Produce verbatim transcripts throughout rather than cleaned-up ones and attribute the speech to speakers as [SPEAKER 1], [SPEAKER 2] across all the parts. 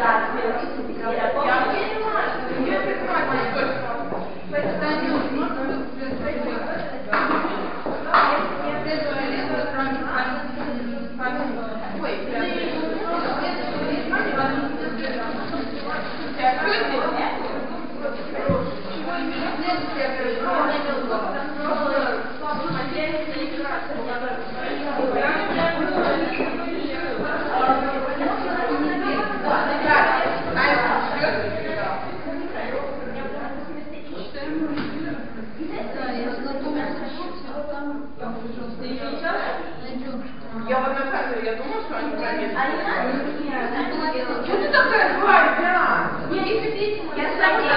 [SPEAKER 1] Я вот на самом деле, я думала, что они проверят. Что ты такая злая, да? Я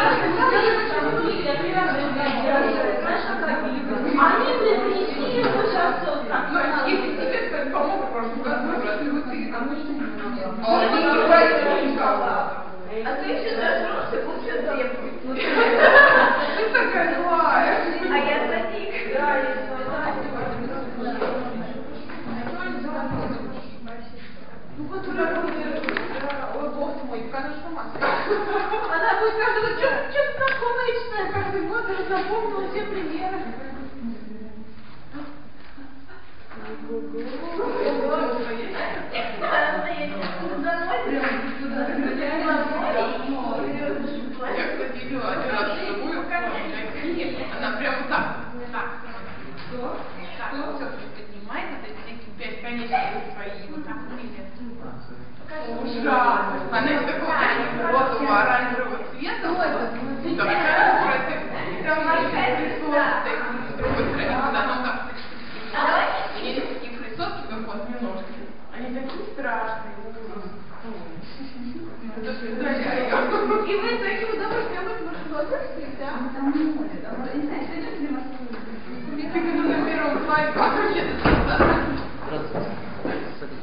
[SPEAKER 1] Они мне принесли его сейчас. Если тебе кто-то помог в прошлом году, ты а ты еще зажрался, лучше требует. Ты такая злая. А я садик. Да, я ну вот уже ой, бог мой, конечно, мать. Она будет каждого, что-то такое личное, каждый год уже запомнила все примеры. Я, кстати, видела один раз живую, она прям так, так. Что? Так, все поднимает, вот эти пять конечностей свои, вот так выглядят. Ужасно. Она из такого розового оранжевого цвета. Такая против. И там есть присоски, с другой стороны, куда она так. И есть такие присоски, как вот немножко. Они такие страшные, ужас. До свидания. И вы с таким удовольствием об этом удовольствие, да? Там не море, да? Не знаю, что идет для Москвы. Мне кажется, на первом слайде.
[SPEAKER 2] Здравствуйте. Садитесь.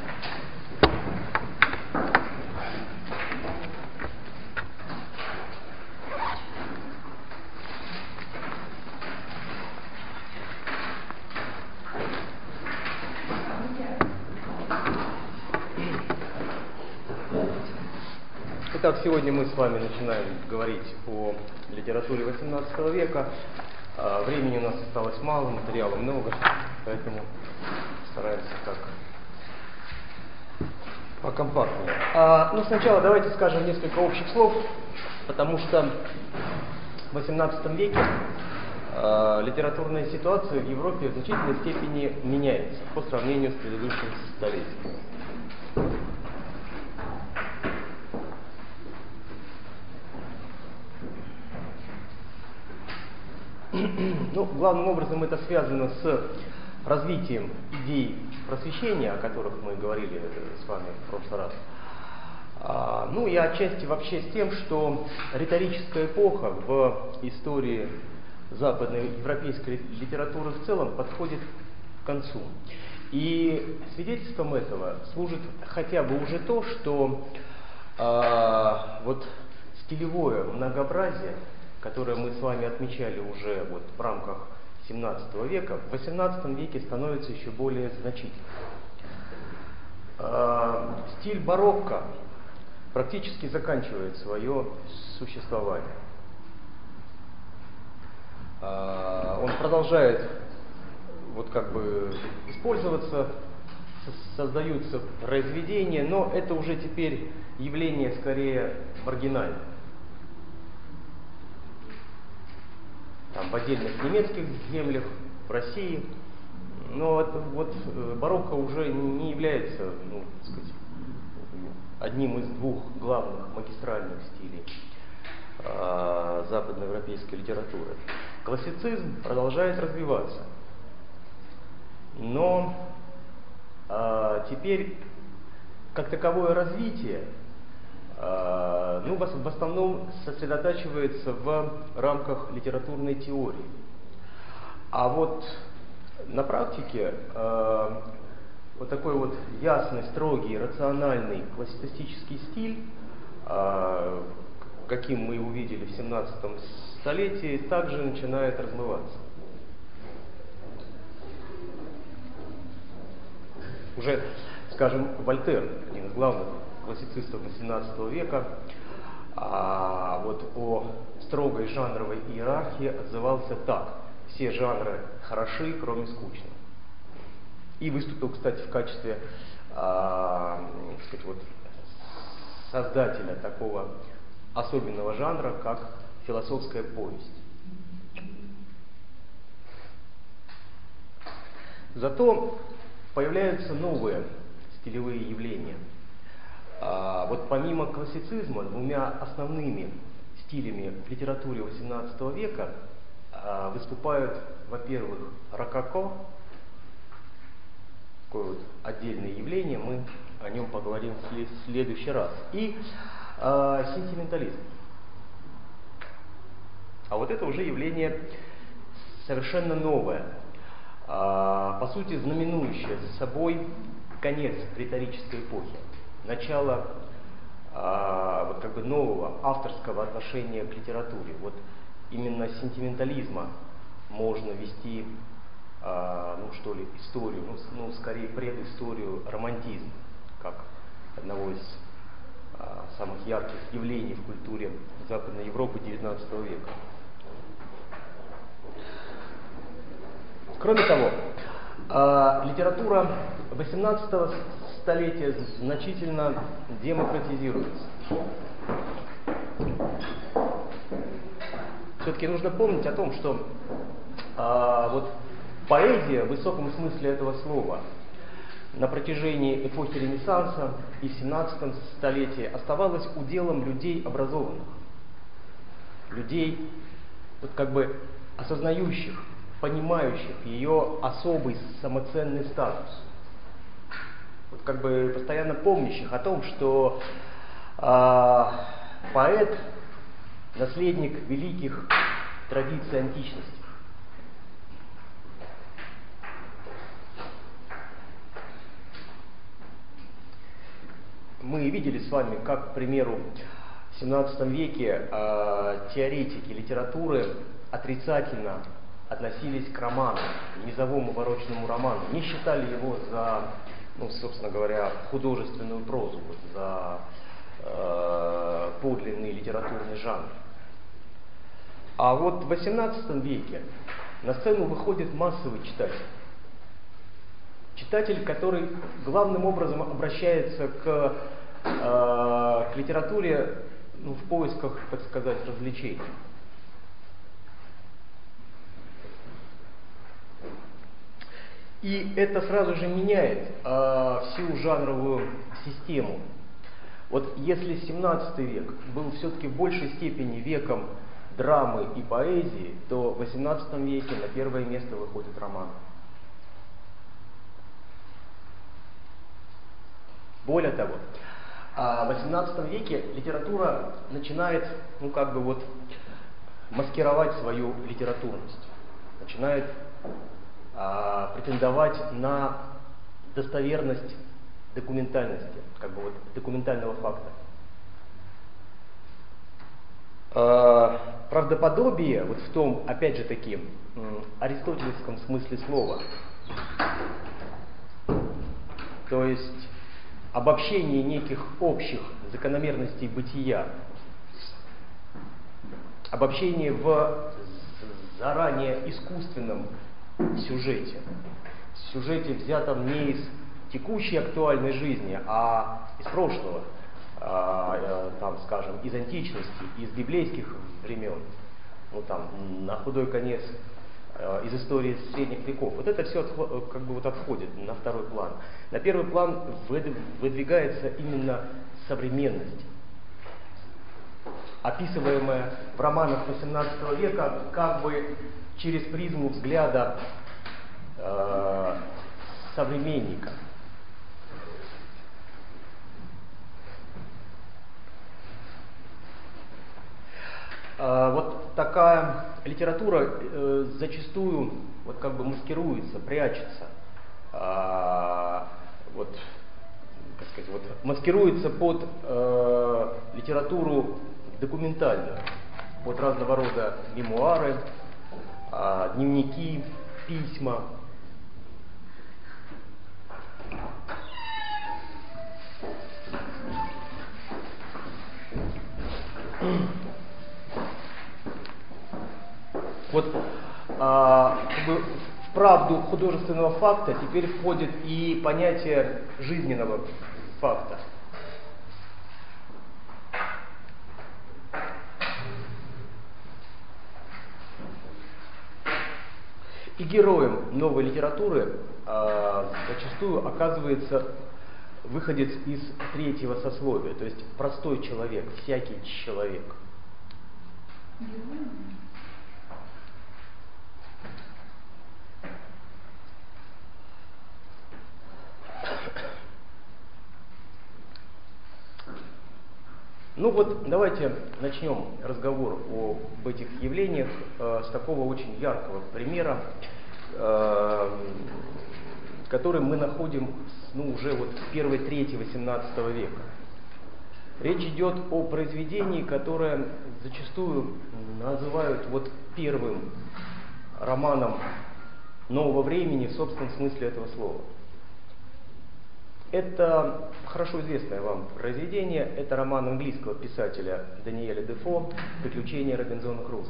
[SPEAKER 2] Итак, сегодня мы с вами начинаем говорить о литературе восемнадцатого века. Времени у нас осталось мало, материала много, поэтому стараемся так покомпактнее. А, ну, сначала давайте скажем несколько общих слов, потому что в восемнадцатом веке а, литературная ситуация в Европе в значительной степени меняется по сравнению с предыдущим столетием. Ну, главным образом это связано с развитием идей просвещения, о которых мы говорили с вами в прошлый раз. А, ну и отчасти вообще с тем, что риторическая эпоха в истории западной европейской литературы в целом подходит к концу. И свидетельством этого служит хотя бы уже то, что а, вот стилевое многообразие, которое мы с вами отмечали уже вот в рамках семнадцатого века, в восемнадцатом веке становится еще более значительным. Э, стиль барокко практически заканчивает свое существование. Э, он продолжает вот как бы использоваться, создаются произведения, но это уже теперь явление скорее маргинальное. Там, в отдельных немецких землях, в России. Но это, вот барокко уже не является, ну, так сказать, одним из двух главных магистральных стилей э, западноевропейской литературы. Классицизм продолжает развиваться. Но э, теперь как таковое развитие ну, в основном сосредотачивается в рамках литературной теории. А вот на практике э, вот такой вот ясный, строгий, рациональный классицистический стиль, э, каким мы увидели в семнадцатом столетии, также начинает размываться. Уже, скажем, Вольтер, один из главных классицистов восемнадцатого века, а вот о строгой жанровой иерархии отзывался так: все жанры хороши, кроме скучного. И выступил, кстати, в качестве а, так сказать, вот, создателя такого особенного жанра, как философская повесть. Зато появляются новые стилевые явления. А, вот помимо классицизма, двумя основными стилями в литературе восемнадцатого века а, выступают, во-первых, рококо, такое вот отдельное явление, мы о нем поговорим в следующий раз, и а, сентиментализм. А вот это уже явление совершенно новое, а, по сути знаменующее за собой конец риторической эпохи, начало а, вот как бы нового авторского отношения к литературе. Вот именно сентиментализма можно вести, а, ну что ли, историю, ну, ну скорее предысторию романтизма, как одного из а, самых ярких явлений в культуре Западной Европы девятнадцатого века. Кроме того, э, литература восемнадцатого столетия значительно демократизируется. Все-таки нужно помнить о том, что э, вот поэзия в высоком смысле этого слова на протяжении эпохи Ренессанса и в семнадцатом столетии оставалась уделом людей образованных, людей вот как бы осознающих, понимающих ее особый самоценный статус, вот как бы постоянно помнящих о том, что э, поэт — наследник великих традиций античности. Мы видели с вами, как, к примеру, в семнадцатом веке э, теоретики литературы отрицательно относились к роману, низовому барочному роману, не считали его за, ну, собственно говоря, художественную прозу, за э, подлинный литературный жанр. А вот в восемнадцатом веке на сцену выходит массовый читатель. Читатель, который главным образом обращается к, э, к литературе, ну, в поисках, так сказать, развлечений. И это сразу же меняет э, всю жанровую систему. Вот если семнадцатый век был все-таки в большей степени веком драмы и поэзии, то в восемнадцатом веке на первое место выходит роман. Более того, в восемнадцатом веке литература начинает, ну, как бы вот маскировать свою литературность, начинает а, претендовать на достоверность документальности, как бы вот документального факта. А, правдоподобие вот в том, опять же таки, аристотелевском смысле слова, то есть обобщение неких общих закономерностей бытия, обобщение в заранее искусственном сюжете, сюжете, взятом не из текущей актуальной жизни, а из прошлого, а, там, скажем, из античности, из библейских времен, ну там, на худой конец, из истории средних веков. Вот это все как бы вот отходит на второй план. На первый план выдвигается именно современность, описываемая в романах восемнадцатого века как бы через призму взгляда э, современника. Uh, вот такая литература uh, зачастую вот как бы маскируется, прячется, uh, вот, как сказать, вот, маскируется под uh, литературу документальную, под разного рода мемуары, uh, дневники, письма. Вот а, как бы в правду художественного факта теперь входит и понятие жизненного факта. И героем новой литературы э, зачастую оказывается выходец из третьего сословия, то есть простой человек, всякий человек. Ну вот, давайте начнем разговор об этих явлениях э, с такого очень яркого примера, э, который мы находим ну, уже вот в первой трети восемнадцатого века. Речь идет о произведении, которое зачастую называют вот первым романом нового времени в собственном смысле этого слова. Это хорошо известное вам произведение, это роман английского писателя Даниэля Дефо «Приключения Робинзона Крузо».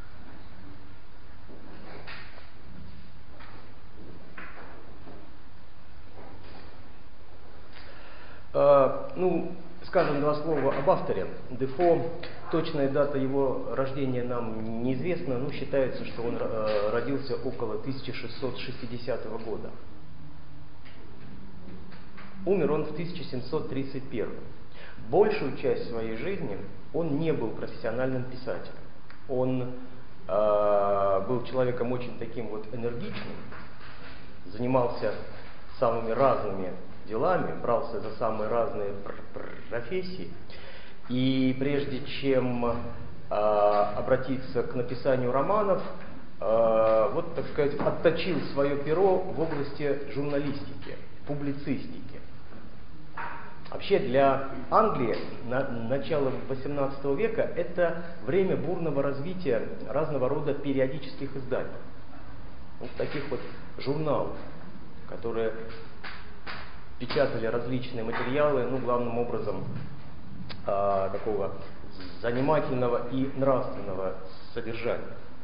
[SPEAKER 2] Uh, ну, скажем два слова об авторе. Дефо, точная дата его рождения нам неизвестна, но считается, что он uh, родился около тысяча шестьсот шестидесятого года. Умер он в тысяча семьсот тридцать первом. Большую часть своей жизни он не был профессиональным писателем. Он э, был человеком очень таким вот энергичным, занимался самыми разными делами, брался за самые разные профессии. И прежде чем э, обратиться к написанию романов, э, вот, так сказать, отточил свое перо в области журналистики, публицистики. Вообще для Англии на, начало восемнадцатого века это время бурного развития разного рода периодических изданий. Вот таких вот журналов, которые печатали различные материалы, ну, главным образом э, такого занимательного и нравственного содержания.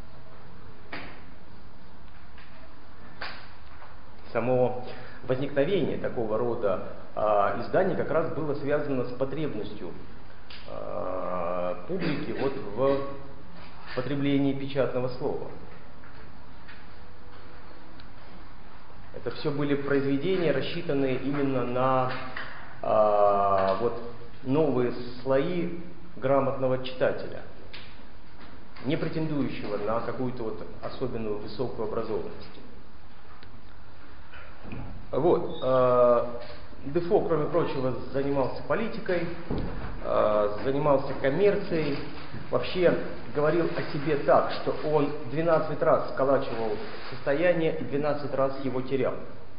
[SPEAKER 2] Само возникновение такого рода э, изданий как раз было связано с потребностью э, публики вот в потреблении печатного слова. Это все были произведения, рассчитанные именно на э, вот, новые слои грамотного читателя, не претендующего на какую-то вот особенную высокую образованность. Вот. Э, Дефо, кроме прочего, занимался политикой, э, занимался коммерцией, вообще говорил о себе так, что он двенадцать раз сколачивал состояние и двенадцать раз его терял.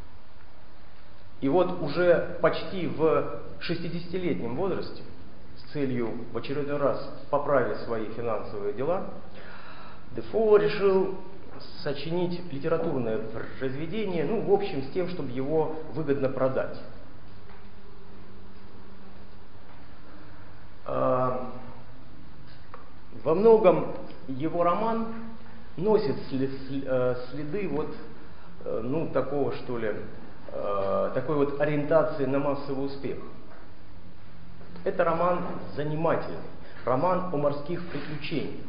[SPEAKER 2] И вот уже почти в шестидесятилетнем возрасте, с целью в очередной раз поправить свои финансовые дела, Дефо решил сочинить литературное произведение, ну, в общем, с тем, чтобы его выгодно продать. Во многом его роман носит следы вот, ну, такого, что ли, такой вот ориентации на массовый успех. Это роман занимательный, роман о морских приключениях.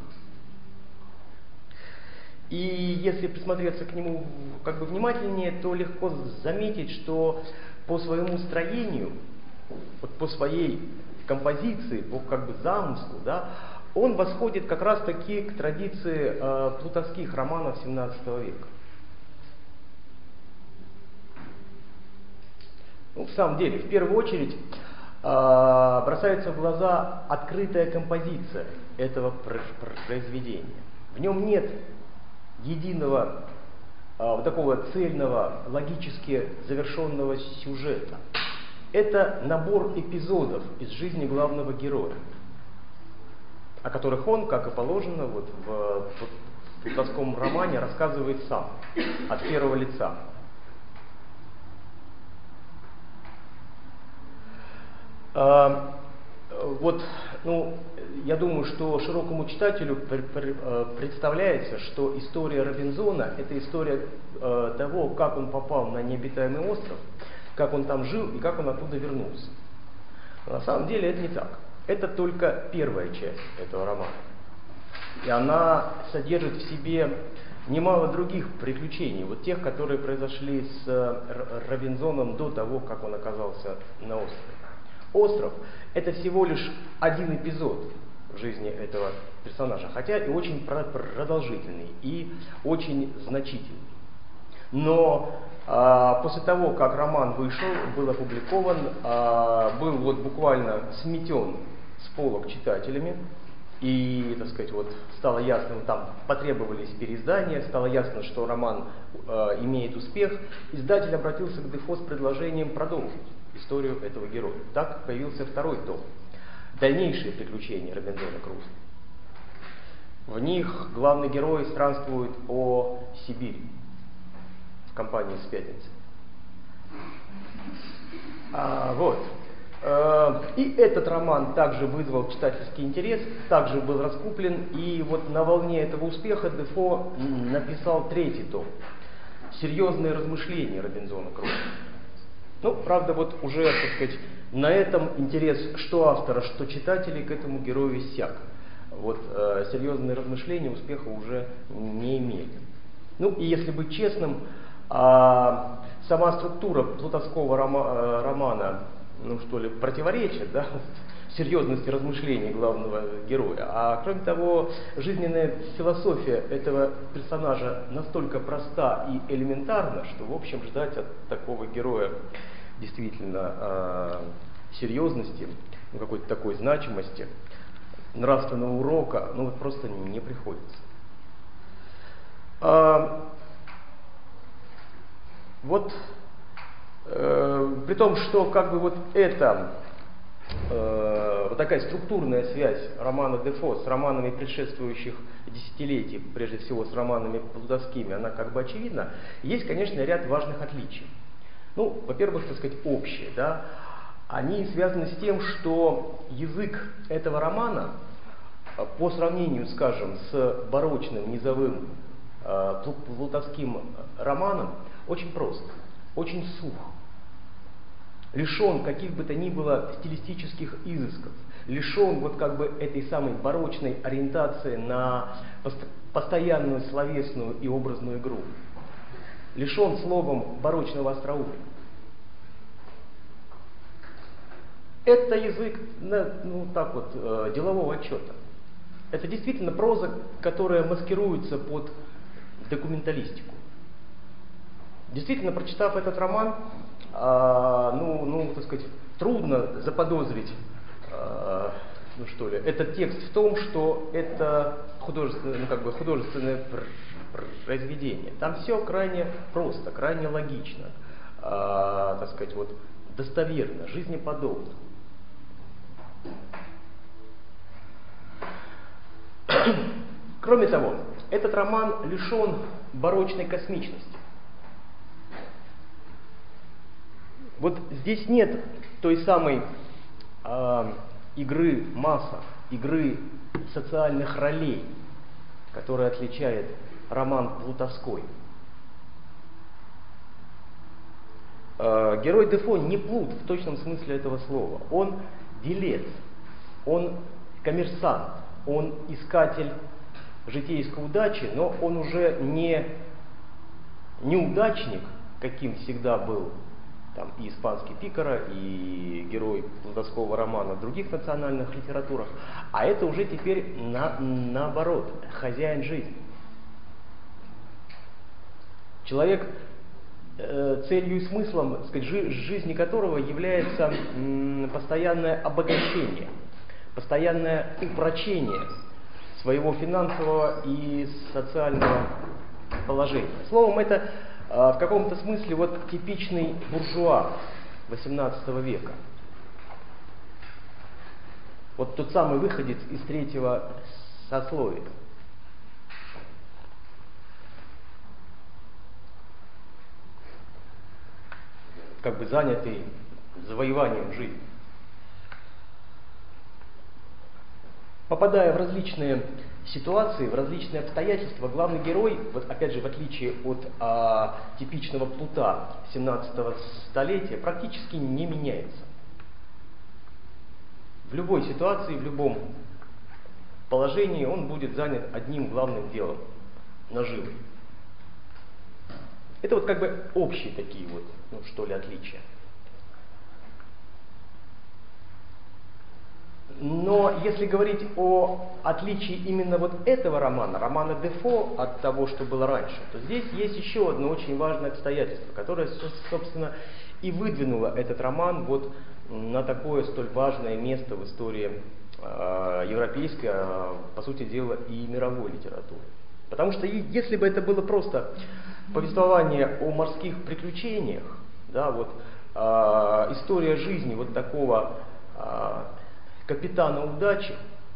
[SPEAKER 2] И если присмотреться к нему как бы внимательнее, то легко заметить, что по своему строению, вот по своей композиции, по как бы замыслу, да, он восходит как раз таки к традиции э, плутовских романов семнадцатого века. Ну, в самом деле, в первую очередь э, бросается в глаза открытая композиция этого произведения. В нем нет единого, э, вот такого цельного, логически завершенного сюжета. Это набор эпизодов из жизни главного героя, о которых он, как и положено, вот в, в плутовском романе рассказывает сам, от первого лица. А, вот, ну, я думаю, что широкому читателю представляется, что история Робинзона – это история того, как он попал на необитаемый остров, как он там жил и как он оттуда вернулся. Но на самом деле это не так. Это только первая часть этого романа. И она содержит в себе немало других приключений, вот тех, которые произошли с Робинзоном до того, как он оказался на острове. Остров – это всего лишь один эпизод в жизни этого персонажа, хотя и очень продолжительный, и очень значительный. Но а, после того, как роман вышел, был опубликован, а, был вот буквально сметен с полок читателями, и, так сказать, вот стало ясно, там потребовались переиздания, стало ясно, что роман э, имеет успех, издатель обратился к Дефо с предложением продолжить историю этого героя. Так появился второй том. Дальнейшие приключения Робинзона Крузо. В них главный герой странствует по Сибири в компании с Пятницей. А, вот. И этот роман также вызвал читательский интерес, также был раскуплен, и вот на волне этого успеха Дефо написал третий том «Серьезные размышления Робинзона Крузо». Ну, правда, вот уже, так сказать, на этом интерес что автора, что читателей к этому герою иссяк. Вот э, серьезные размышления успеха уже не имели. Ну, и если быть честным, э, сама структура плутовского рома, э, романа, ну что ли, противоречит, да, серьезности размышлений главного героя. А кроме того, жизненная философия этого персонажа настолько проста и элементарна, что, в общем, ждать от такого героя действительно э, серьезности, ну, какой-то такой значимости, нравственного урока, ну, вот просто не приходится. А, вот э, при том, что как бы вот это э, вот такая структурная связь романа Дефо с романами предшествующих десятилетий, прежде всего с романами плутовскими, она как бы очевидна, есть, конечно, ряд важных отличий. Ну, во-первых, так сказать, общие, да, они связаны с тем, что язык этого романа, по сравнению, скажем, с барочным низовым э, плутовским романом, очень прост, очень сух, лишен каких бы то ни было стилистических изысков, лишен вот как бы этой самой барочной ориентации на пост- постоянную словесную и образную игру, лишен словом барочного остроумия. Это язык, ну так вот, э, делового отчета. Это действительно проза, которая маскируется под документалистику. Действительно, прочитав этот роман, э, ну, ну, так сказать, трудно заподозрить, э, ну что ли, этот текст в том, что это художественное, ну, как бы художественное произведение. Там все крайне просто, крайне логично, э, так сказать, вот достоверно, жизнеподобно. Кроме того, этот роман лишен барочной космичности. Вот здесь нет той самой э, игры масок, игры социальных ролей, которая отличает роман плутовской. Э, герой Дефо не плут в точном смысле этого слова. Он делец, он коммерсант, он искатель житейской удачи, но он уже не неудачник, каким всегда был там и испанский Пикаро, и герой плутовского романа в других национальных литературах, а это уже теперь на, наоборот, хозяин жизни. Человек, э, целью и смыслом, так сказать, жи- жизни которого является м, постоянное обогащение, постоянное упрочение своего финансового и социального положения. Словом, это э, в каком-то смысле вот типичный буржуа восемнадцатого века. Вот тот самый выходец из третьего сословия. Как бы занятый завоеванием жизни. попадая в различные ситуации, в различные обстоятельства, главный герой, вот опять же, в отличие от а, типичного плута семнадцатого столетия, практически не меняется. В любой ситуации, в любом положении он будет занят одним главным делом – наживой. Это вот как бы общие такие вот, ну что ли, отличия. Но если говорить о отличии именно вот этого романа, романа Дефо от того, что было раньше, то здесь есть еще одно очень важное обстоятельство, которое, собственно, и выдвинуло этот роман вот на такое столь важное место в истории э, европейской, а, по сути дела, и мировой литературы. Потому что если бы это было просто повествование о морских приключениях, да, вот, э, история жизни вот такого э, капитана удачи,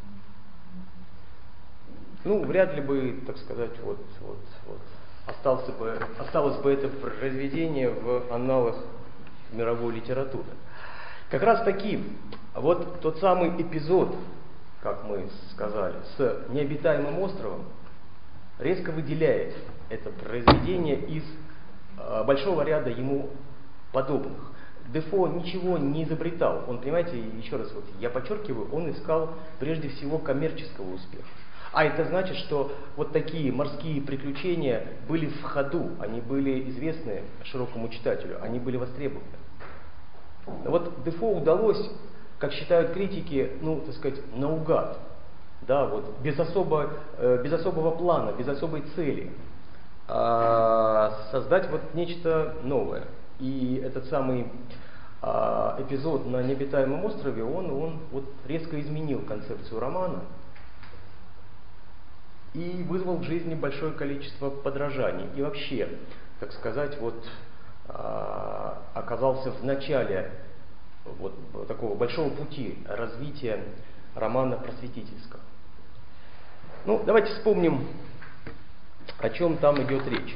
[SPEAKER 2] ну, вряд ли бы, так сказать, вот, вот, вот, остался бы, осталось бы это произведение в анналах мировой литературы. Как раз таки, вот тот самый эпизод, как мы сказали, с необитаемым островом, резко выделяет это произведение из э, большого ряда ему подобных. Дефо ничего не изобретал. Он, понимаете, еще раз вот я подчеркиваю, он искал прежде всего коммерческого успеха. А это значит, что вот такие морские приключения были в ходу, они были известны широкому читателю, они были востребованы. Вот Дефо удалось, как считают критики, ну, так сказать, наугад, да, вот, без, особо, э, без особого плана, без особой цели, э, создать вот нечто новое. И этот самый э, эпизод на необитаемом острове, он, он вот резко изменил концепцию романа и вызвал в жизни большое количество подражаний. И вообще, так сказать, вот оказался в начале вот такого большого пути развития романа просветительского. Ну, давайте вспомним, о чем там идет речь.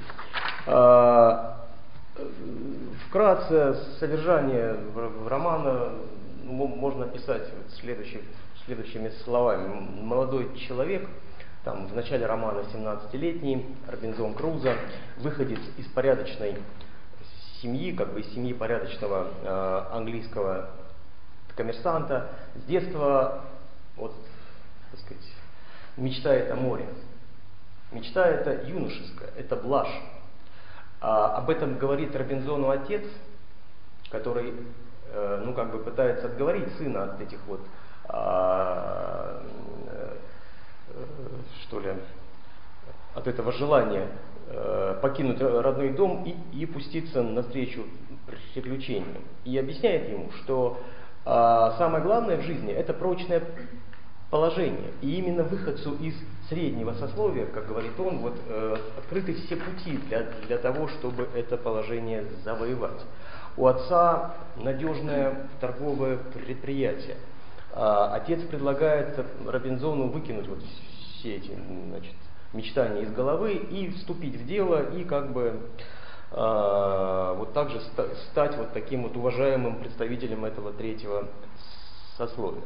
[SPEAKER 2] Вкратце содержание романа можно описать следующими, следующими словами. Молодой человек, там в начале романа семнадцатилетний, Робинзон Крузо, выходец из порядочной семьи, как бы из семьи порядочного э, английского коммерсанта, с детства, вот, так сказать, мечтает о море. Мечта эта юношеская, это блажь. А, об этом говорит Робинзону отец, который, э, ну, как бы пытается отговорить сына от этих вот, э, э, что ли, от этого желания покинуть родной дом и, и пуститься навстречу приключениям. И объясняет ему, что а, самое главное в жизни – это прочное положение. И именно выходцу из среднего сословия, как говорит он, вот, э, открыты все пути для, для того, чтобы это положение завоевать. У отца надежное торговое предприятие. А, отец предлагает Робинзону выкинуть вот все эти, значит, мечтания из головы и вступить в дело, и как бы э, вот также ста- стать вот таким вот уважаемым представителем этого третьего сословия.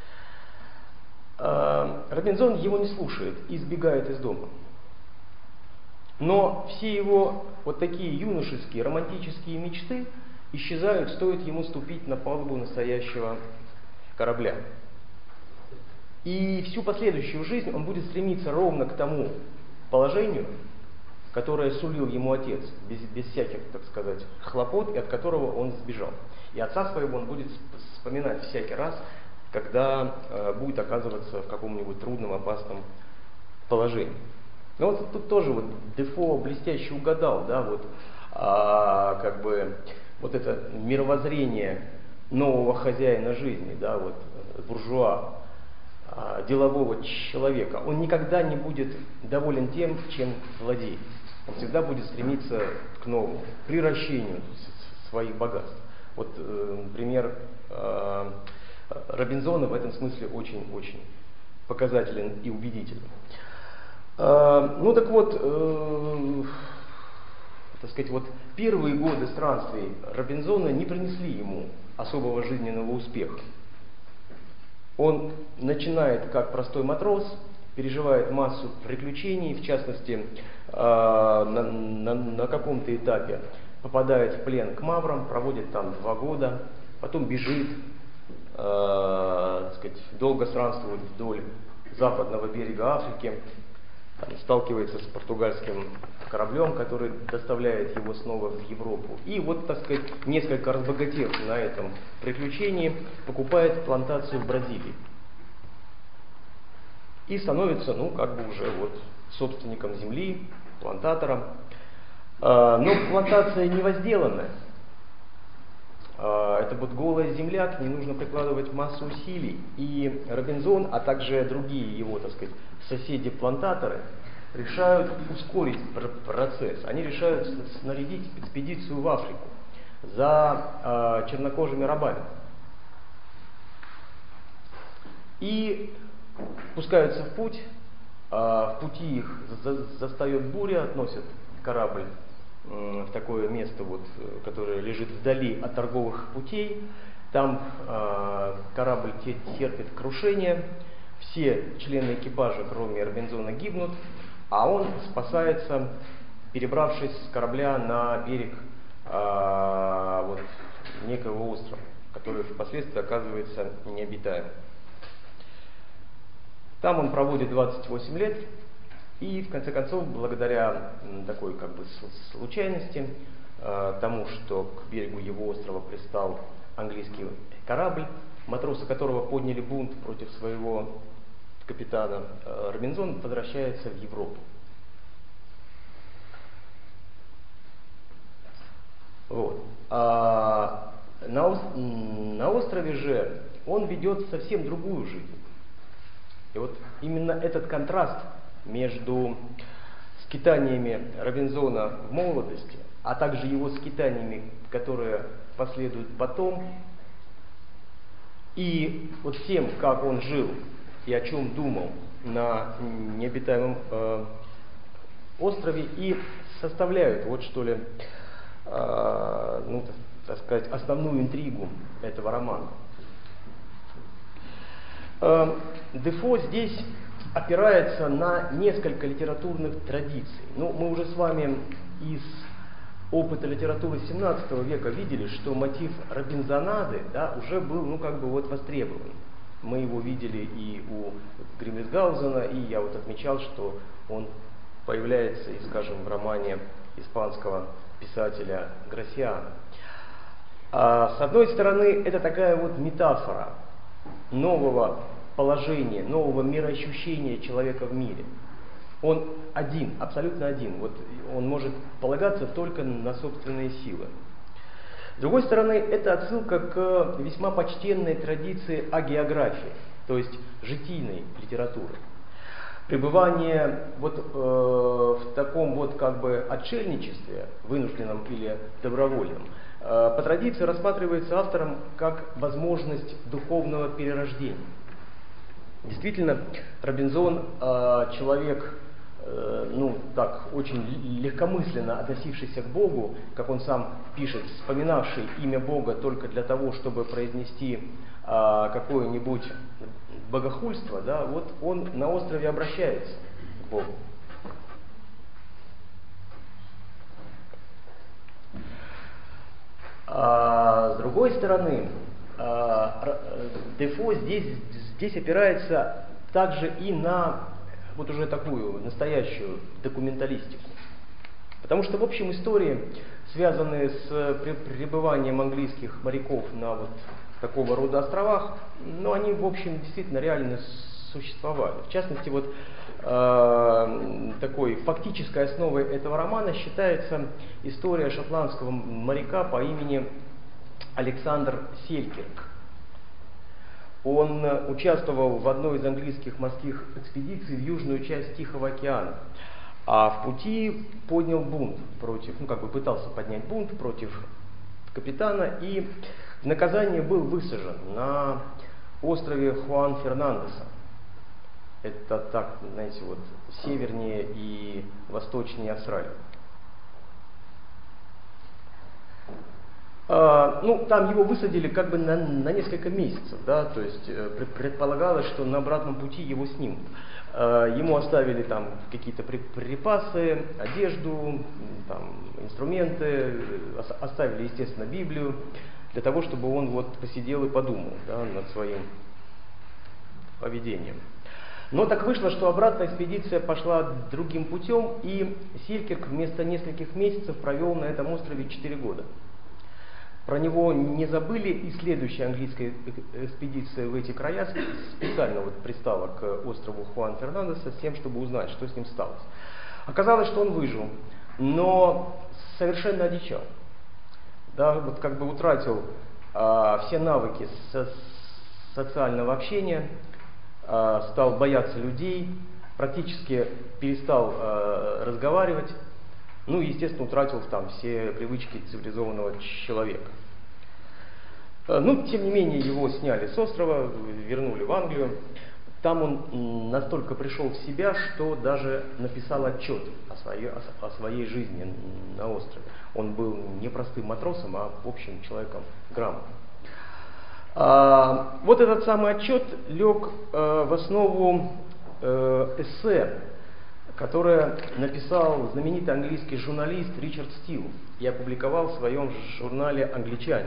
[SPEAKER 2] Э, Робинзон его не слушает и сбегает из дома. Но все его вот такие юношеские, романтические мечты исчезают, стоит ему ступить на палубу настоящего корабля. И всю последующую жизнь он будет стремиться ровно к тому положению, которое сулил ему отец, без, без всяких, так сказать, хлопот, и от которого он сбежал. И отца своего он будет вспоминать всякий раз, когда э, будет оказываться в каком-нибудь трудном, опасном положении. Но вот тут тоже вот Дефо блестяще угадал, да, вот, а, как бы, вот это мировоззрение нового хозяина жизни, да, вот, буржуа, делового человека. Он никогда не будет доволен тем, чем владеет. Он всегда будет стремиться к новому, к приращению своих богатств. Вот э, пример э, Робинзона в этом смысле очень-очень показателен и убедителен. Э, ну так вот, э, так сказать, вот первые годы странствий Робинзона не принесли ему особого жизненного успеха. Он начинает как простой матрос, переживает массу приключений, в частности, э, на, на, на каком-то этапе попадает в плен к маврам, проводит там два года, потом бежит, э, так сказать, долго странствует вдоль западного берега Африки, там, сталкивается с португальским кораблем, который доставляет его снова в Европу. И вот, так сказать, несколько разбогатев на этом приключении, покупает плантацию в Бразилии. И становится, ну, как бы уже вот собственником земли, плантатором. Но плантация не возделанная. Это вот голая земля, к ней нужно прикладывать массу усилий. И Робинзон, а также другие его, так сказать, соседи-плантаторы решают ускорить процесс. Они решают снарядить экспедицию в Африку за чернокожими рабами. И пускаются в путь, в пути их застает буря, относят корабль в такое место, вот, которое лежит вдали от торговых путей. Там корабль терпит крушение, все члены экипажа, кроме Робинзона, гибнут, а он спасается, перебравшись с корабля на берег вот, некого острова, который впоследствии оказывается необитаемым. Там он проводит двадцать восемь лет, и в конце концов, благодаря такой как бы случайности, э, тому, что к берегу его острова пристал английский корабль, матросы которого подняли бунт против своего капитана, э, Робинзон возвращается в Европу. Вот. А на, на острове же он ведет совсем другую жизнь. И вот именно этот контраст между скитаниями Робинзона в молодости, а также его скитаниями, которые последуют потом, и вот тем, как он жил и о чем думал на необитаемом э, острове, и составляют, вот что ли, э, ну, так, так сказать, основную интригу этого романа. Дефо здесь опирается на несколько литературных традиций. Ну, мы уже с вами из опыта литературы семнадцатого века видели, что мотив Робинзонады, да, уже был, ну, как бы вот востребован. Мы его видели и у Гриммельсгаузена, и я вот отмечал, что он появляется, и, скажем, в романе испанского писателя Грасиана. А, с одной стороны, это такая вот метафора нового положения, нового мироощущения человека в мире. Он один, абсолютно один. Вот он может полагаться только на собственные силы. С другой стороны, это отсылка к весьма почтенной традиции агеографии, то есть житийной литературы. Пребывание вот э, в таком вот как бы отшельничестве, вынужденном или добровольном, э, по традиции рассматривается автором как возможность духовного перерождения. Действительно, Робинзон э, человек, э, ну так, очень легкомысленно относившийся к Богу, как он сам пишет, вспоминавший имя Бога только для того, чтобы произнести э, какое-нибудь богохульство, да, вот он на острове обращается к Богу. А с другой стороны, Дефо здесь, здесь опирается также и на вот уже такую настоящую документалистику. Потому что, в общем, истории, связанные с пребыванием английских моряков на вот такого рода островах, ну, они, в общем, действительно реально существовали. В частности, вот э, такой фактической основой этого романа считается история шотландского моряка по имени Александр Селькирк. Он участвовал в одной из английских морских экспедиций в южную часть Тихого океана, а в пути поднял бунт против, ну как бы пытался поднять бунт против капитана, и в наказание был высажен на острове Хуан Фернандеса. Это так, знаете, вот севернее и восточнее Австралии. Ну, там его высадили как бы на, на несколько месяцев, да, то есть предполагалось, что на обратном пути его снимут. Ему оставили там какие-то припасы, одежду, там, инструменты, оставили, естественно, Библию, для того, чтобы он вот посидел и подумал, да, над своим поведением. Но так вышло, что обратная экспедиция пошла другим путем, и Селькирк вместо нескольких месяцев провел на этом острове четыре года. Про него не забыли, и следующая английская экспедиция в эти края специально вот пристала к острову Хуан Фернандеса с тем, чтобы узнать, что с ним стало. Оказалось, что он выжил, но совершенно одичал. Да, вот как бы утратил а, все навыки со социального общения, а, стал бояться людей, практически перестал а, разговаривать. Ну и, естественно, утратил там все привычки цивилизованного человека. Ну, тем не менее, его сняли с острова, вернули в Англию. Там он настолько пришел в себя, что даже написал отчет о своей, о своей жизни на острове. Он был не простым матросом, а, в общем, человеком грамотным. А, вот этот самый отчет лег э, в основу э, эссе, которое написал знаменитый английский журналист Ричард Стил и опубликовал в своем журнале «Англичанин».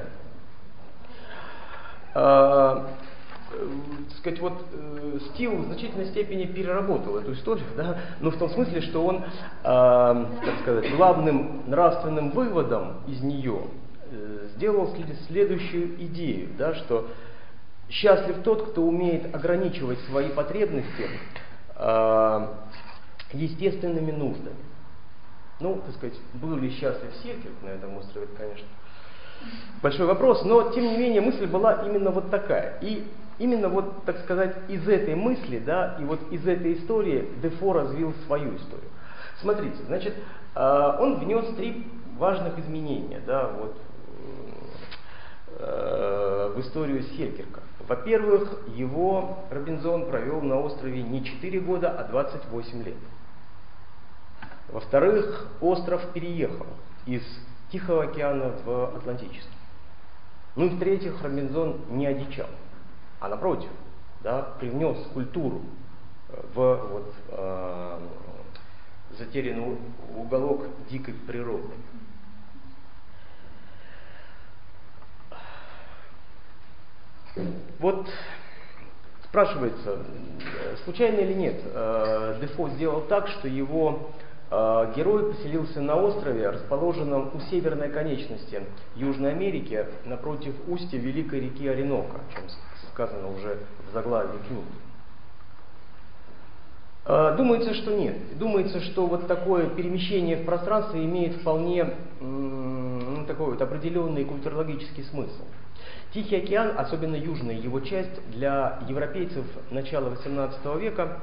[SPEAKER 2] А, сказать, вот Стил в значительной степени переработал эту историю, да, но в том смысле, что он, а, так сказать, главным нравственным выводом из нее сделал следующую идею, да, что счастлив тот, кто умеет ограничивать свои потребности а, естественными нуждами. Ну, так сказать, был ли счастлив Селькирк на этом острове, это, конечно, большой вопрос, но, тем не менее, мысль была именно вот такая. И именно вот, так сказать, из этой мысли, да, и вот из этой истории Дефо развил свою историю. Смотрите, значит, он внес три важных изменения, да, вот, в историю Селькирка. Во-первых, его Робинзон провел на острове не четыре года, а двадцать восемь лет. Во-вторых, остров переехал из Тихого океана в Атлантический. Ну и в-третьих, Робинзон не одичал, а напротив, да, привнес культуру в вот, э, затерянный уголок дикой природы. Вот спрашивается, случайно или нет, Дефо сделал так, что его герой поселился на острове, расположенном у северной конечности Южной Америки, напротив устья великой реки Оренока, о чем сказано уже в заглавии книги. Думается, что нет. Думается, что вот такое перемещение в пространстве имеет вполне ну, такой вот определенный культурологический смысл. Тихий океан, особенно южная его часть, для европейцев начала восемнадцатого века,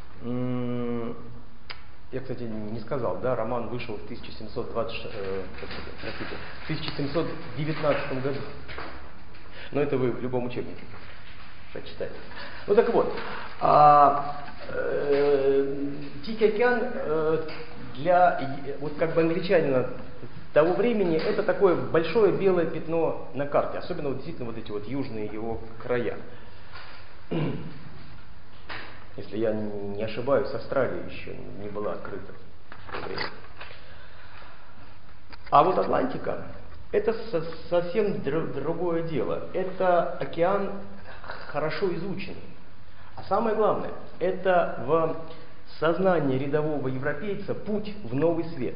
[SPEAKER 2] я, кстати, не сказал, да, роман вышел в тысяча семьсот двадцать, э, простите, в тысяча семьсот девятнадцатом году. Но это вы в любом учебнике прочитаете. Ну так вот, а, э, Тихий океан э, для вот как бы англичанина того времени это такое большое белое пятно на карте, особенно вот, действительно вот эти вот южные его края. Если я не ошибаюсь, Австралия еще не была открыта в то время. А вот Атлантика это со совсем др другое дело. Это океан хорошо изученный. А самое главное, это в сознании рядового европейца путь в новый свет.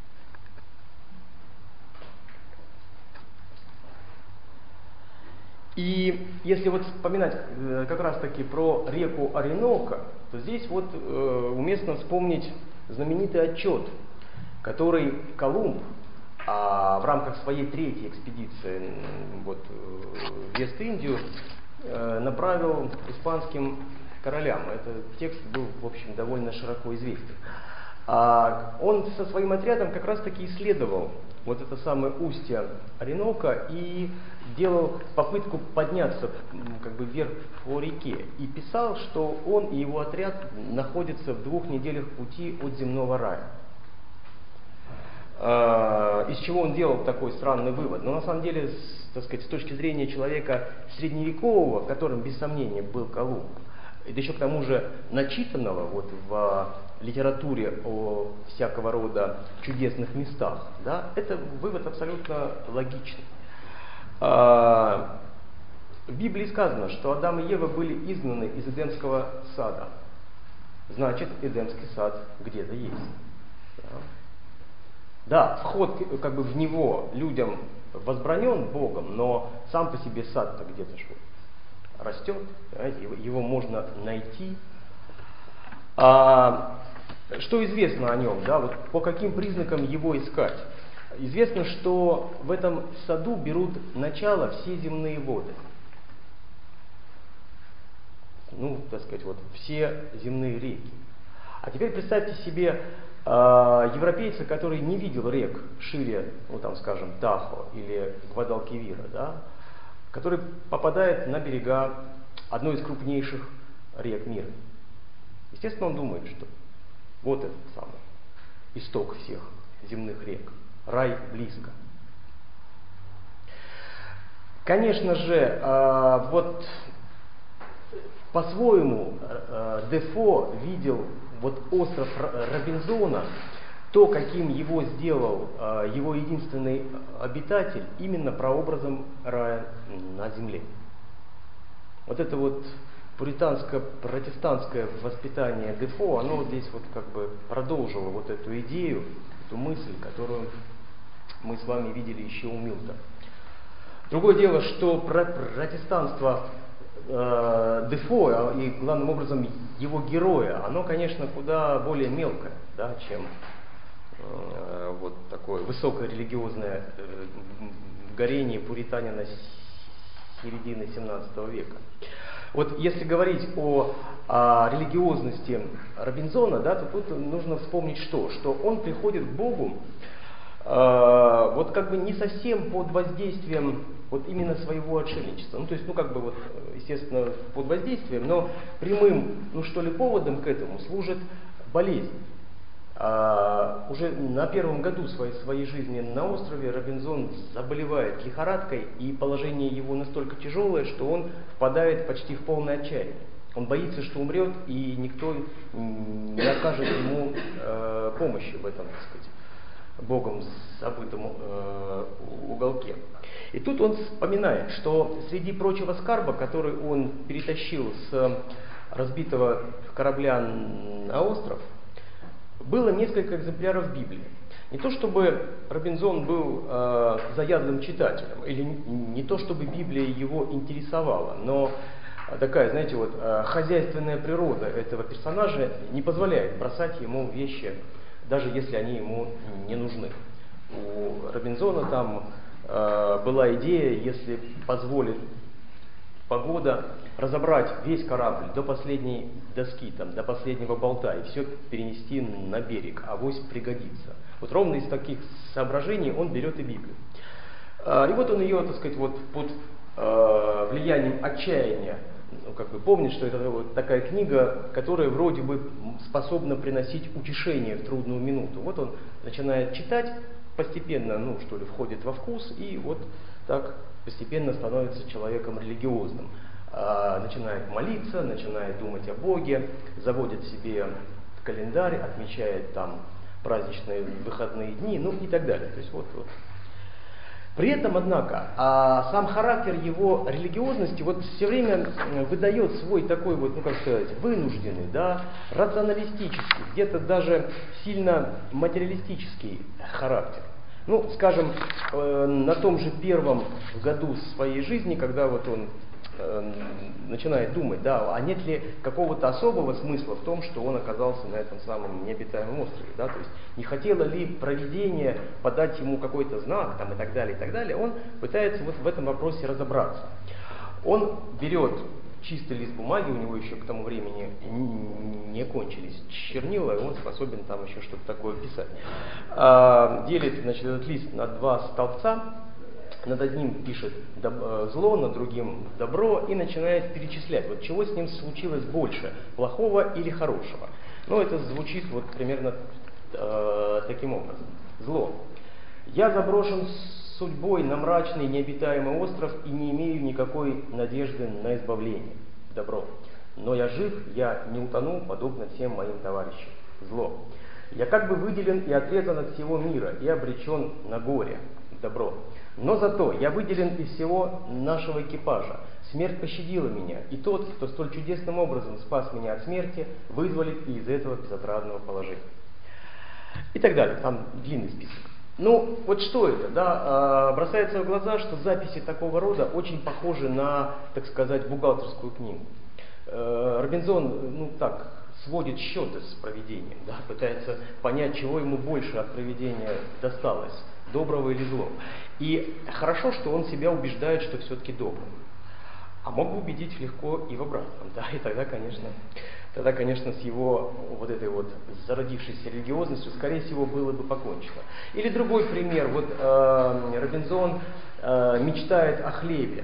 [SPEAKER 2] И если вот вспоминать э, как раз таки про реку Оренока, то здесь вот э, уместно вспомнить знаменитый отчет, который Колумб а в рамках своей третьей экспедиции вот, в Вест-Индию э, направил испанским королям. Этот текст был, в общем, довольно широко известен. А он со своим отрядом как раз таки исследовал вот это самое устье Оренока и делал попытку подняться как бы вверх по реке. И писал, что он и его отряд находятся в двух неделях пути от земного рая. из чего он делал такой странный вывод. Но на самом деле, с, так сказать, с точки зрения человека средневекового, которым без сомнения был Колумб, и да еще к тому же начитанного вот в литературе о всякого рода чудесных местах, да, это вывод абсолютно логичный. А, в Библии сказано, что Адам и Ева были изгнаны из Эдемского сада. Значит, Эдемский сад где-то есть. Да, да, вход как бы в него людям возбранен Богом, но сам по себе сад-то где-то ж растет, понимаете, его, его можно найти. А, что известно о нем, да, вот по каким признакам его искать? Известно, что в этом саду берут начало все земные воды. Ну, так сказать, вот все земные реки. А теперь представьте себе э, европейца, который не видел рек шире, ну там, скажем, Тахо или Гвадалкивира, да, который попадает на берега одной из крупнейших рек мира. Естественно, он думает, что вот этот самый исток всех земных рек. Рай близко. Конечно же, э, вот по-своему э, Дефо видел вот остров Робинзона, то, каким его сделал э, его единственный обитатель, именно прообразом рая на земле. Вот это вот пуританско-протестантское воспитание Дефо, оно вот здесь вот как бы продолжило вот эту идею, эту мысль, которую мы с вами видели еще у Милта. Другое дело, что протестанство э, Дефо и главным образом его героя, оно, конечно, куда более мелкое, да, чем э, вот такое высокое религиозное э, горение пуританина середины семнадцатого века. Вот если говорить о, о религиозности Робинзона, да, то тут нужно вспомнить что? Что он приходит к Богу э, вот как бы не совсем под воздействием вот именно своего отшельничества. Ну, то есть, ну, как бы вот, естественно, под воздействием, но прямым, ну, что ли, поводом к этому служит болезнь. А, уже на первом году своей, своей жизни на острове Робинзон заболевает лихорадкой, и положение его настолько тяжелое, что он впадает почти в полное отчаяние. Он боится, что умрет, и никто не окажет ему э, помощи в этом, так сказать, Богом забытом э, уголке. И тут он вспоминает, что среди прочего скарба, который он перетащил с разбитого корабля на остров, было несколько экземпляров Библии. Не то чтобы Робинзон был э, заядлым читателем, или не то чтобы Библия его интересовала, но такая, знаете, вот э, хозяйственная природа этого персонажа не позволяет бросать ему вещи, даже если они ему не нужны. У Робинзона там э, была идея, если позволит погода, разобрать весь корабль до последней доски, там, до последнего болта и все перенести на берег, авось пригодится. Вот ровно из таких соображений он берет и Библию. И вот он ее, так сказать, вот под э, влиянием отчаяния, ну, как бы помнит, что это вот такая книга, которая вроде бы способна приносить утешение в трудную минуту. Вот он начинает читать, постепенно, ну что ли, входит во вкус, и вот так постепенно становится человеком религиозным. А, начинает молиться, начинает думать о Боге, заводит себе календарь, отмечает там праздничные выходные дни, ну и так далее. То есть вот, вот. При этом, однако, а сам характер его религиозности вот все время выдает свой такой вот, ну как сказать, вынужденный, да, рационалистический, где-то даже сильно материалистический характер. Ну, скажем, э, на том же первом году своей жизни, когда вот он э, начинает думать, да, а нет ли какого-то особого смысла в том, что он оказался на этом самом необитаемом острове, да, то есть не хотело ли провидение подать ему какой-то знак, там, и так далее, и так далее, он пытается вот в этом вопросе разобраться. Он берет чистый лист бумаги, у него еще к тому времени не кончились чернила, и он способен там еще что-то такое писать. А, делит, значит, этот лист на два столбца, над одним пишет зло, над другим добро, и начинает перечислять, вот чего с ним случилось больше, плохого или хорошего. Ну, это звучит вот примерно э, таким образом. Зло. Я заброшен судьбой на мрачный необитаемый остров и не имею никакой надежды на избавление. Добро. Но я жив, я не утону, подобно всем моим товарищам. Зло. Я как бы выделен и отрезан от всего мира и обречен на горе. Добро. Но зато я выделен из всего нашего экипажа. Смерть пощадила меня, и тот, кто столь чудесным образом спас меня от смерти, вызволит и из этого безотрадного положения. И так далее. Там длинный список. Ну, вот что это, да, бросается в глаза, что записи такого рода очень похожи на, так сказать, бухгалтерскую книгу. Робинзон, ну так, сводит счеты с провидением, да, пытается понять, чего ему больше от провидения досталось, доброго или злого. И хорошо, что он себя убеждает, что все-таки добрым. А мог бы убедить легко и в обратном, да, и тогда, конечно, тогда, конечно, с его вот этой вот зародившейся религиозностью, скорее всего, было бы покончено. Или другой пример, вот э, Робинзон э, мечтает о хлебе.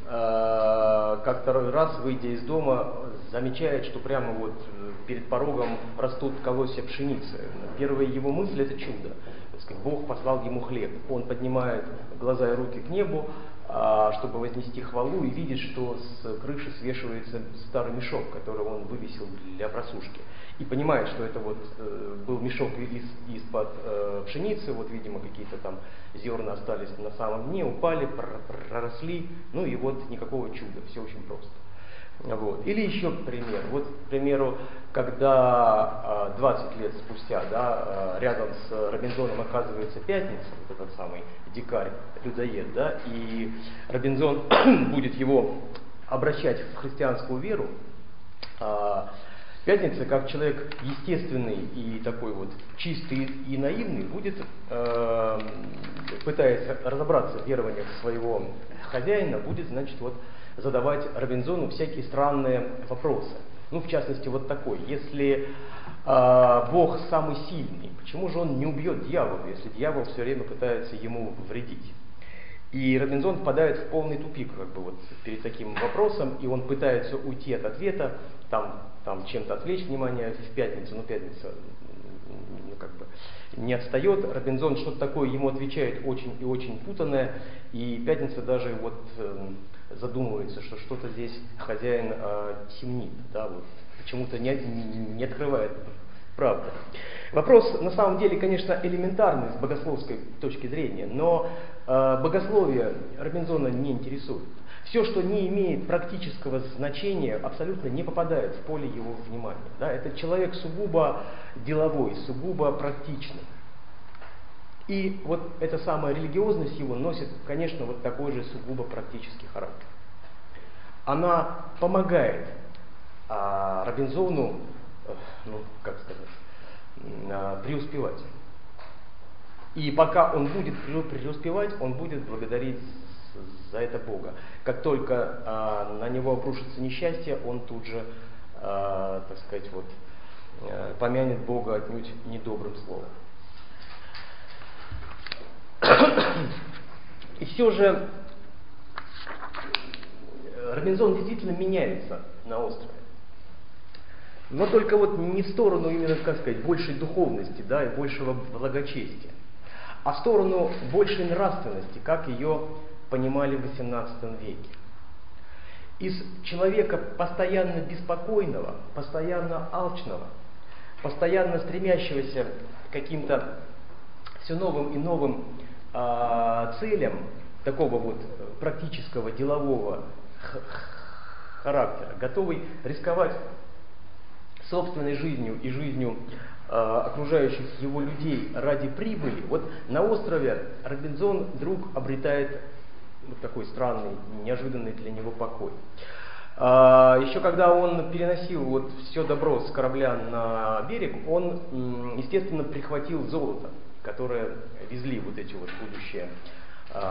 [SPEAKER 2] Э, как-то раз, выйдя из дома, замечает, что прямо вот перед порогом растут колосья пшеницы. Первая его мысль — это чудо. Так сказать, Бог послал ему хлеб. Он поднимает глаза и руки к небу, чтобы вознести хвалу, и видит, что с крыши свешивается старый мешок, который он вывесил для просушки. И понимает, что это вот э, был мешок из, из-под э, пшеницы, вот, видимо, какие-то там зерна остались на самом дне, упали, проросли, ну и вот никакого чуда, все очень просто. Вот. Или еще пример. Вот, к примеру, когда двадцать лет спустя, да, рядом с Робинзоном оказывается Пятница, вот этот самый дикарь, людоед, да, и Робинзон будет его обращать в христианскую веру. Пятница, как человек естественный и такой вот чистый и наивный, будет, э, пытаясь разобраться в верованиях своего хозяина, будет, значит, вот задавать Робинзону всякие странные вопросы. Ну, в частности, вот такой. Если э, Бог самый сильный, почему же он не убьет дьявола, если дьявол все время пытается ему вредить? И Робинзон впадает в полный тупик как бы, вот, перед таким вопросом, и он пытается уйти от ответа, там, там чем-то отвлечь внимание в Пятницу, но Пятница ну, как бы не отстает. Робинзон что-то такое ему отвечает очень и очень путанное, и Пятница даже вот э, задумывается, что что-то здесь хозяин э, темнит, да, вот, почему-то не, не открывает правду. Вопрос на самом деле, конечно, элементарный с богословской точки зрения, но э, богословие Робинзона не интересует. Все, что не имеет практического значения, абсолютно не попадает в поле его внимания. Да? Это человек сугубо деловой, сугубо практичный. И вот эта самая религиозность его носит, конечно, вот такой же сугубо практический характер. Она помогает а, Робинзону, ну, как сказать, а, преуспевать. И пока он будет преуспевать, он будет благодарить за это Бога. Как только а, на него обрушится несчастье, он тут же, а, так сказать, вот, а, помянет Бога отнюдь недобрым словом. И все же Робинзон действительно меняется на острове. Но только вот не в сторону именно, как сказать, большей духовности, да, и большего благочестия, а в сторону большей нравственности, как ее понимали в восемнадцатом веке. Из человека постоянно беспокойного, постоянно алчного, постоянно стремящегося к каким-то все новым и новым э, целям, такого вот практического делового характера, готовый рисковать собственной жизнью и жизнью э, окружающих его людей ради прибыли, вот на острове Робинзон вдруг обретает вот такой странный, неожиданный для него покой. Э, еще когда он переносил вот все добро с корабля на берег, он, м, естественно, прихватил золото, которое везли вот эти вот будущие э,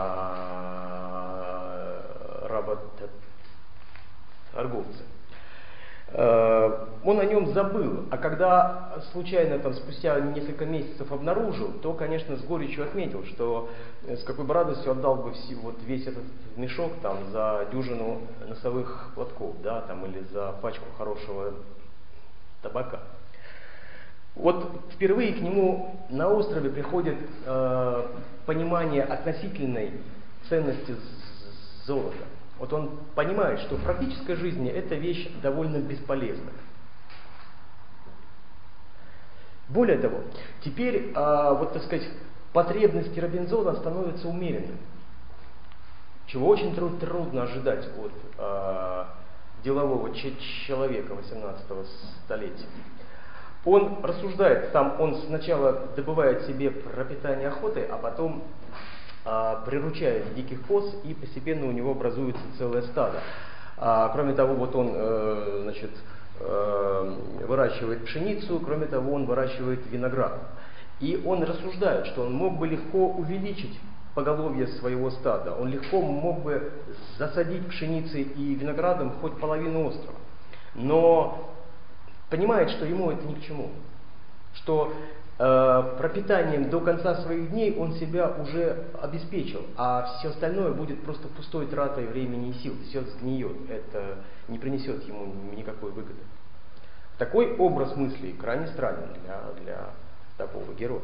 [SPEAKER 2] работорговцы. Он о нем забыл, а когда случайно там, спустя несколько месяцев обнаружил, то, конечно, с горечью отметил, что с какой бы радостью отдал бы все, вот весь этот мешок там, за дюжину носовых платков, да, там, или за пачку хорошего табака. Вот впервые к нему на острове приходит э, понимание относительной ценности золота. Вот он понимает, что в практической жизни эта вещь довольно бесполезна. Более того, теперь, э, вот так сказать, потребности Робинзона становятся умеренными, чего очень труд, трудно ожидать от э, делового человека восемнадцатого столетия. Он рассуждает, там он сначала добывает себе пропитание охотой, а потом э, приручает диких коз, и постепенно у него образуется целое стадо. А, кроме того, вот он э, значит, э, выращивает пшеницу, кроме того, он выращивает виноград. И он рассуждает, что он мог бы легко увеличить поголовье своего стада, он легко мог бы засадить пшеницей и виноградом хоть половину острова. Но понимает, что ему это ни к чему, что э, пропитанием до конца своих дней он себя уже обеспечил, а все остальное будет просто пустой тратой времени и сил, все сгниет, это не принесет ему никакой выгоды. Такой образ мыслей крайне странен для, для такого героя.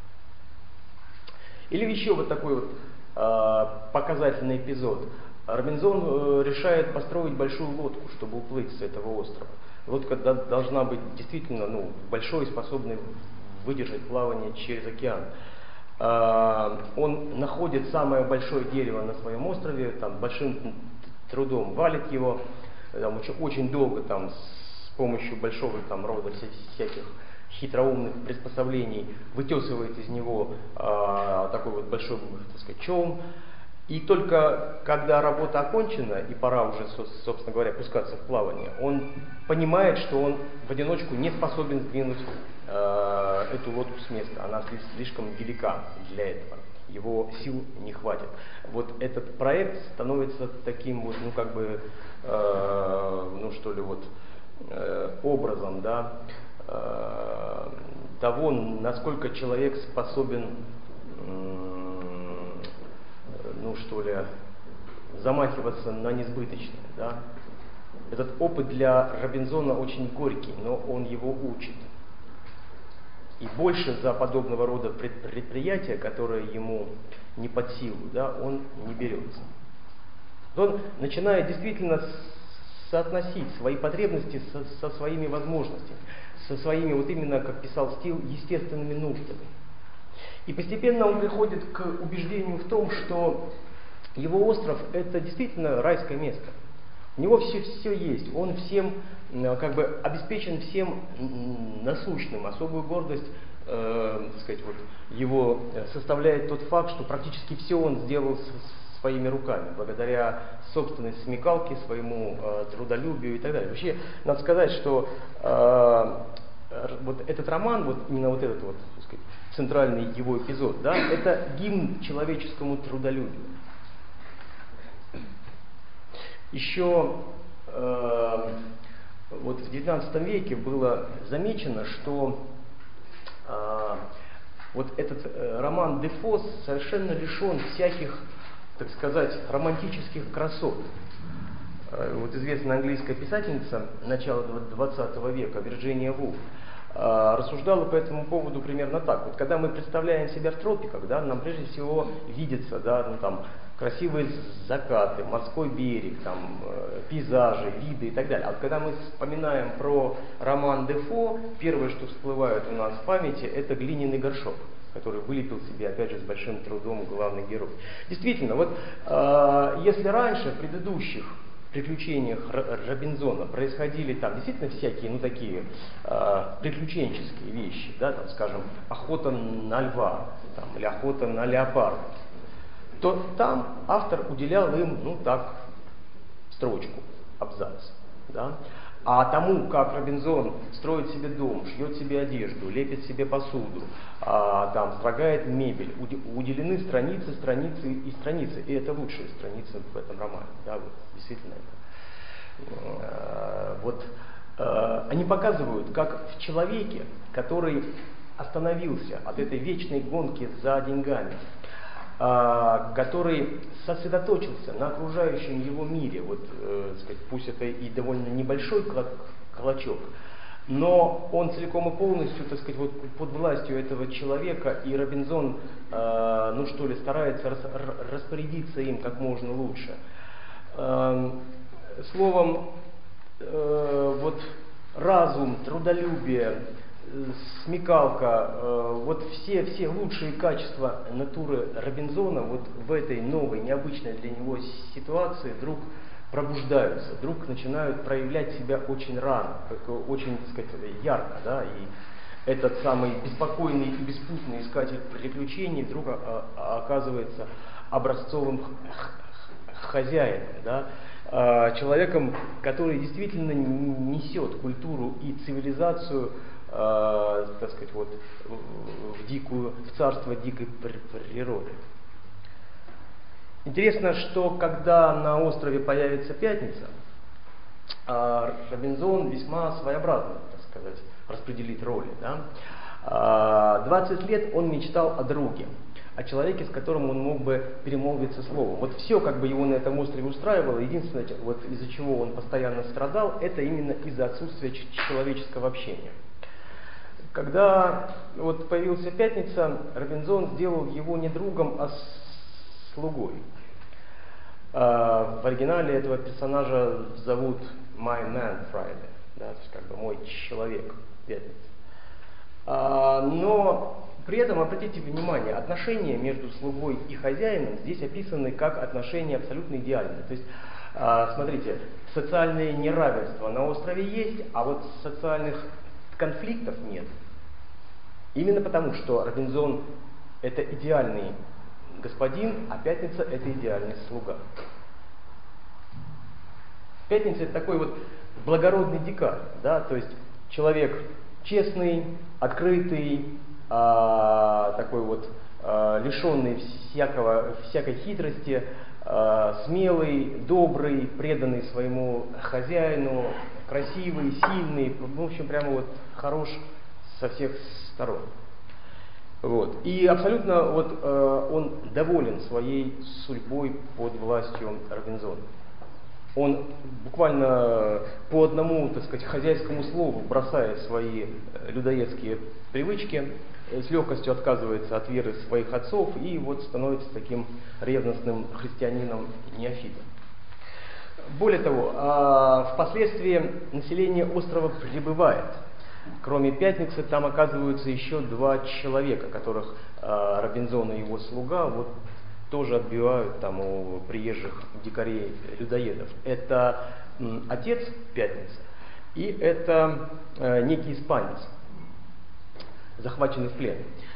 [SPEAKER 2] Или еще вот такой вот э, показательный эпизод. Робинзон э, решает построить большую лодку, чтобы уплыть с этого острова. Лодка должна быть действительно ну, большой, способной выдержать плавание через океан. Э, он находит самое большое дерево на своем острове, там, большим трудом валит его, там, очень, очень долго там, с помощью большого там, рода всяких хитроумных приспособлений вытесывает из него э, такой вот большой, так сказать, челн. И только когда работа окончена и пора уже, собственно говоря, пускаться в плавание, он понимает, что он в одиночку не способен сдвинуть э, эту лодку с места. Она слишком велика для этого. Его сил не хватит. Вот этот проект становится таким вот, ну как бы, э, ну что ли, вот э, образом, да, э, того, насколько человек способен ну что ли, замахиваться на несбыточное. Да? Этот опыт для Робинзона очень горький, но он его учит. И больше за подобного рода предприятия, которые ему не под силу, да, он не берется. Он начинает действительно соотносить свои потребности со, со своими возможностями, со своими, вот именно, как писал Стил, естественными нуждами. И постепенно он приходит к убеждению в том, что его остров – это действительно райское место. У него все, все есть, он всем, как бы, обеспечен всем насущным. Особую гордость, э, так сказать, вот, его составляет тот факт, что практически все он сделал своими руками, благодаря собственной смекалке, своему э, трудолюбию и так далее. Вообще, надо сказать, что э, вот этот роман, вот именно вот этот вот, так сказать, центральный его эпизод, да, это гимн человеческому трудолюбию. Еще э, вот в девятнадцатом веке было замечено, что э, вот этот э, роман Дефо совершенно лишен всяких, так сказать, романтических красот. Э, вот известная английская писательница начала двадцатого века Вирджиния Вулф рассуждала по этому поводу примерно так. Вот когда мы представляем себя в тропиках, да, нам прежде всего видится, да, ну, там, красивые закаты, морской берег, там, э, пейзажи, виды и так далее. А вот когда мы вспоминаем про роман Дефо, первое, что всплывает у нас в памяти, это глиняный горшок, который вылепил себе, опять же, с большим трудом главный герой. Действительно, вот э, если раньше в предыдущих приключениях Робинзона происходили там действительно всякие, ну такие э, приключенческие вещи, да, там, скажем, охота на льва, там, или охота на леопарда, то там автор уделял им, ну так, строчку, абзац, да. А тому, как Робинзон строит себе дом, шьет себе одежду, лепит себе посуду, а, там, строгает мебель, уделены страницы, страницы и страницы. И это лучшие страницы в этом романе. Да, вот, действительно. Это. Вот, они показывают, как в человеке, который остановился от этой вечной гонки за деньгами, который сосредоточился на окружающем его мире, вот, э, сказать, пусть это и довольно небольшой клочок, Но он целиком и полностью, так сказать, вот под властью этого человека, и Робинзон, э, ну что ли, старается рас, распорядиться им как можно лучше. Э, словом, э, вот разум, трудолюбие, э, смекалка, э, вот все, все лучшие качества натуры Робинзона вот в этой новой, необычной для него ситуации вдруг пробуждаются, вдруг начинают проявлять себя очень рано, очень, так сказать, ярко, да, и этот самый беспокойный и беспутный искатель приключений вдруг оказывается образцовым хозяином, да, человеком, который действительно несет культуру и цивилизацию, так сказать, вот, в дикую, в царство дикой природы. Интересно, что когда на острове появится Пятница, Робинзон весьма своеобразно, так сказать, распределит роли. Да? двадцать лет он мечтал о друге, о человеке, с которым он мог бы перемолвиться словом. Вот все как бы его на этом острове устраивало. Единственное, вот из-за чего он постоянно страдал, это именно из-за отсутствия человеческого общения. Когда вот появился Пятница, Робинзон сделал его не другом, а слугой. В оригинале этого персонажа зовут My Man Friday, да, то есть как бы мой человек Пятница. Но при этом, обратите внимание, отношения между слугой и хозяином здесь описаны как отношения абсолютно идеальные. То есть, смотрите, социальное неравенство на острове есть, а вот социальных конфликтов нет. Именно потому, что Робинзон — это идеальный господин, а Пятница — это идеальный слуга. Пятница — это такой вот благородный дикарь, да, то есть человек честный, открытый, а, такой вот а, лишенный всякого, всякой хитрости, а, смелый, добрый, преданный своему хозяину, красивый, сильный, в общем, прямо вот хорош со всех сторон. Вот. И абсолютно вот, э, он доволен своей судьбой под властью Робинзона. Он буквально по одному, так сказать, хозяйскому слову бросает свои людоедские привычки, с легкостью отказывается от веры своих отцов и вот становится таким ревностным христианином-неофитом. Более того, э, впоследствии население острова прибывает. Кроме Пятницы, там оказываются еще два человека, которых э, Робинзон и его слуга вот, тоже отбивают там у приезжих дикарей-людоедов. Это м, отец Пятницы и это э, некий испанец, захваченный в плен.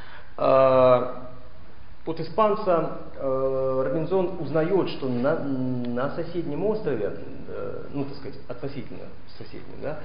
[SPEAKER 2] Э, от испанца э, Робинзон узнает, что на, на соседнем острове, э, ну так сказать, относительно соседнем, да,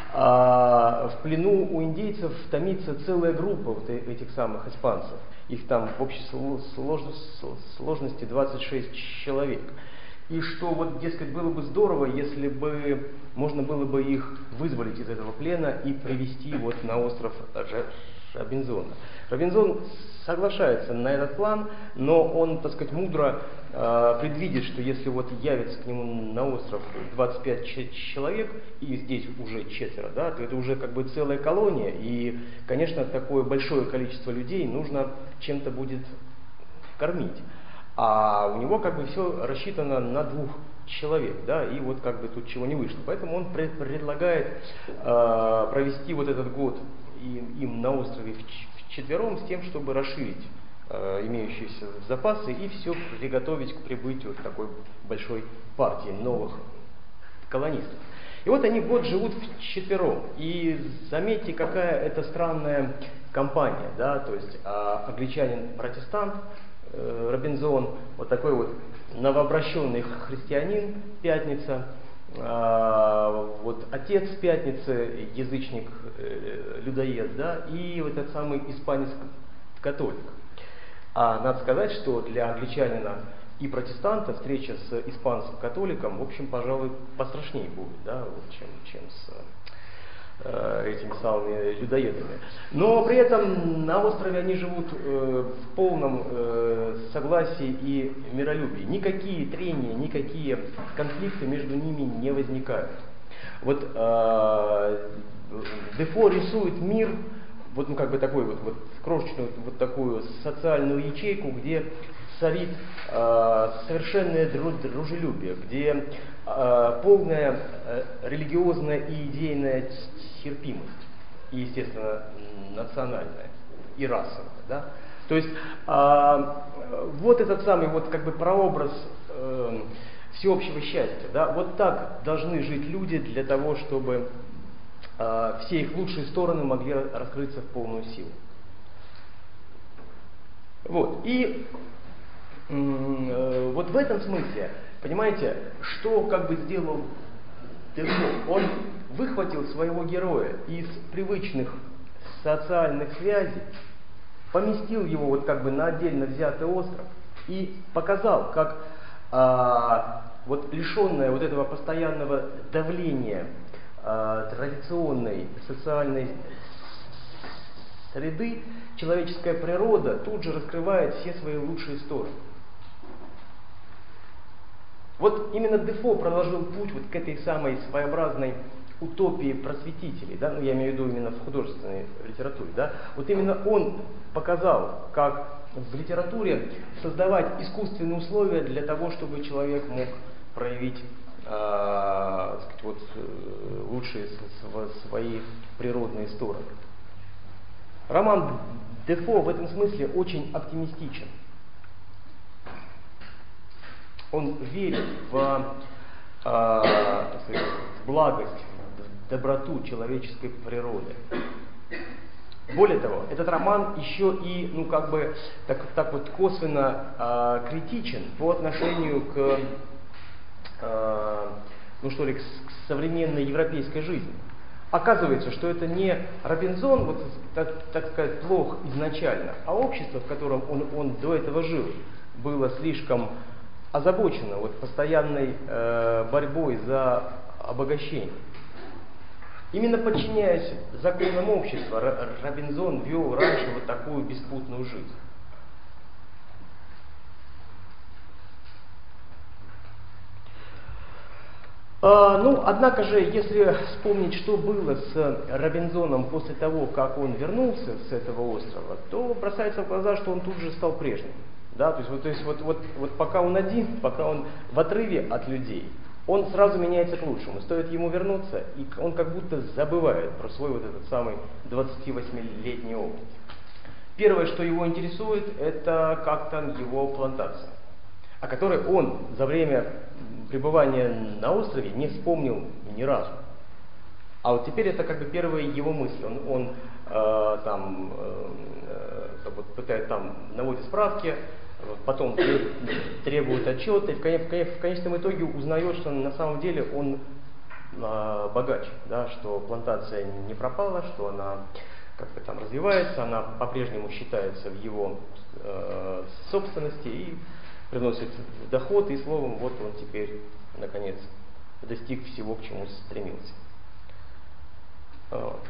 [SPEAKER 2] э, в плену у индейцев томится целая группа вот этих самых испанцев. Их там в общей сложности двадцать шесть человек. И что вот, дескать, было бы здорово, если бы можно было бы их вызволить из этого плена и привести вот на остров Робинзона. Робинзон соглашается на этот план, но он, так сказать, мудро э, предвидит, что если вот явится к нему на остров двадцать пять человек, и здесь уже четверо, да, то это уже как бы целая колония, и, конечно, такое большое количество людей нужно чем-то будет кормить. А у него как бы все рассчитано на двух человек, да, и вот как бы тут чего не вышло. Поэтому он пред, предлагает э, провести вот этот год им, им на острове вчетвером с тем, чтобы расширить э, имеющиеся запасы и все приготовить к прибытию такой большой партии новых колонистов. И вот они год живут вчетвером. И заметьте, какая это странная компания, да, то есть э, англичанин-протестант, э, Робинзон, вот такой вот новообращенный христианин, Пятница, э, вот отец Пятницы, язычник, э, людоед, да, и вот этот самый испанец-католик. А надо сказать, что для англичанина и протестанта встреча с испанцем-католиком, в общем, пожалуй, пострашнее будет, да, вот, чем, чем с э, этими самыми людоедами. Но при этом на острове они живут э, в полном э, согласии и миролюбии. Никакие трения, никакие конфликты между ними не возникают. Вот э, Дефо рисует мир, вот ну, как бы такой вот, вот крошечную вот такую социальную ячейку, где царит э, совершенное дружелюбие, где э, полная э, религиозная и идейная терпимость, и, естественно, национальная и расовая. Да? То есть э, вот этот самый вот как бы прообраз э, всеобщего счастья. Да? Вот так должны жить люди для того, чтобы э, все их лучшие стороны могли раскрыться в полную силу. Вот. И э, вот в этом смысле, понимаете, что как бы сделал Дефо? Он выхватил своего героя из привычных социальных связей, поместил его вот как бы на отдельно взятый остров и показал, как а, вот лишенная вот этого постоянного давления а, традиционной социальной среды, человеческая природа тут же раскрывает все свои лучшие стороны. Вот именно Дефо проложил путь вот к этой самой своеобразной утопии просветителей, да, ну я имею в виду именно в художественной литературе, да, вот именно он показал, как в литературе создавать искусственные условия для того, чтобы человек мог проявить э, сказать, вот, лучшие свои природные стороны. Роман Дефо в этом смысле очень оптимистичен. Он верит в, э, сказать, благость, доброту человеческой природы. Более того, этот роман еще и, ну как бы, так, так вот косвенно э, критичен по отношению к, э, ну что ли, к, к современной европейской жизни. Оказывается, что это не Робинзон, вот, так, так сказать, плох изначально, а общество, в котором он, он до этого жил, было слишком озабочено вот, постоянной э, борьбой за обогащение. Именно подчиняясь законам общества, Робинзон вел раньше вот такую беспутную жизнь. А, ну, однако же, если вспомнить, что было с Робинзоном после того, как он вернулся с этого острова, то бросается в глаза, что он тут же стал прежним. Да? То есть, вот, то есть вот, вот, вот пока он один, пока он в отрыве от людей, он сразу меняется к лучшему. Стоит ему вернуться, и он как будто забывает про свой вот этот самый двадцативосьмилетний опыт. Первое, что его интересует, это как там его плантация, о которой он за время пребывания на острове не вспомнил ни разу. А вот теперь это как бы первые его мысли. Он, он э, там э, вот, пытает, там наводит справки, потом требует отчеты, и в, конец, в конечном итоге узнает, что на самом деле он э, богач, да, что плантация не пропала, что она как-то там развивается, она по-прежнему считается в его э, собственности и приносит доход, и словом, вот он теперь, наконец, достиг всего, к чему стремился. Вот.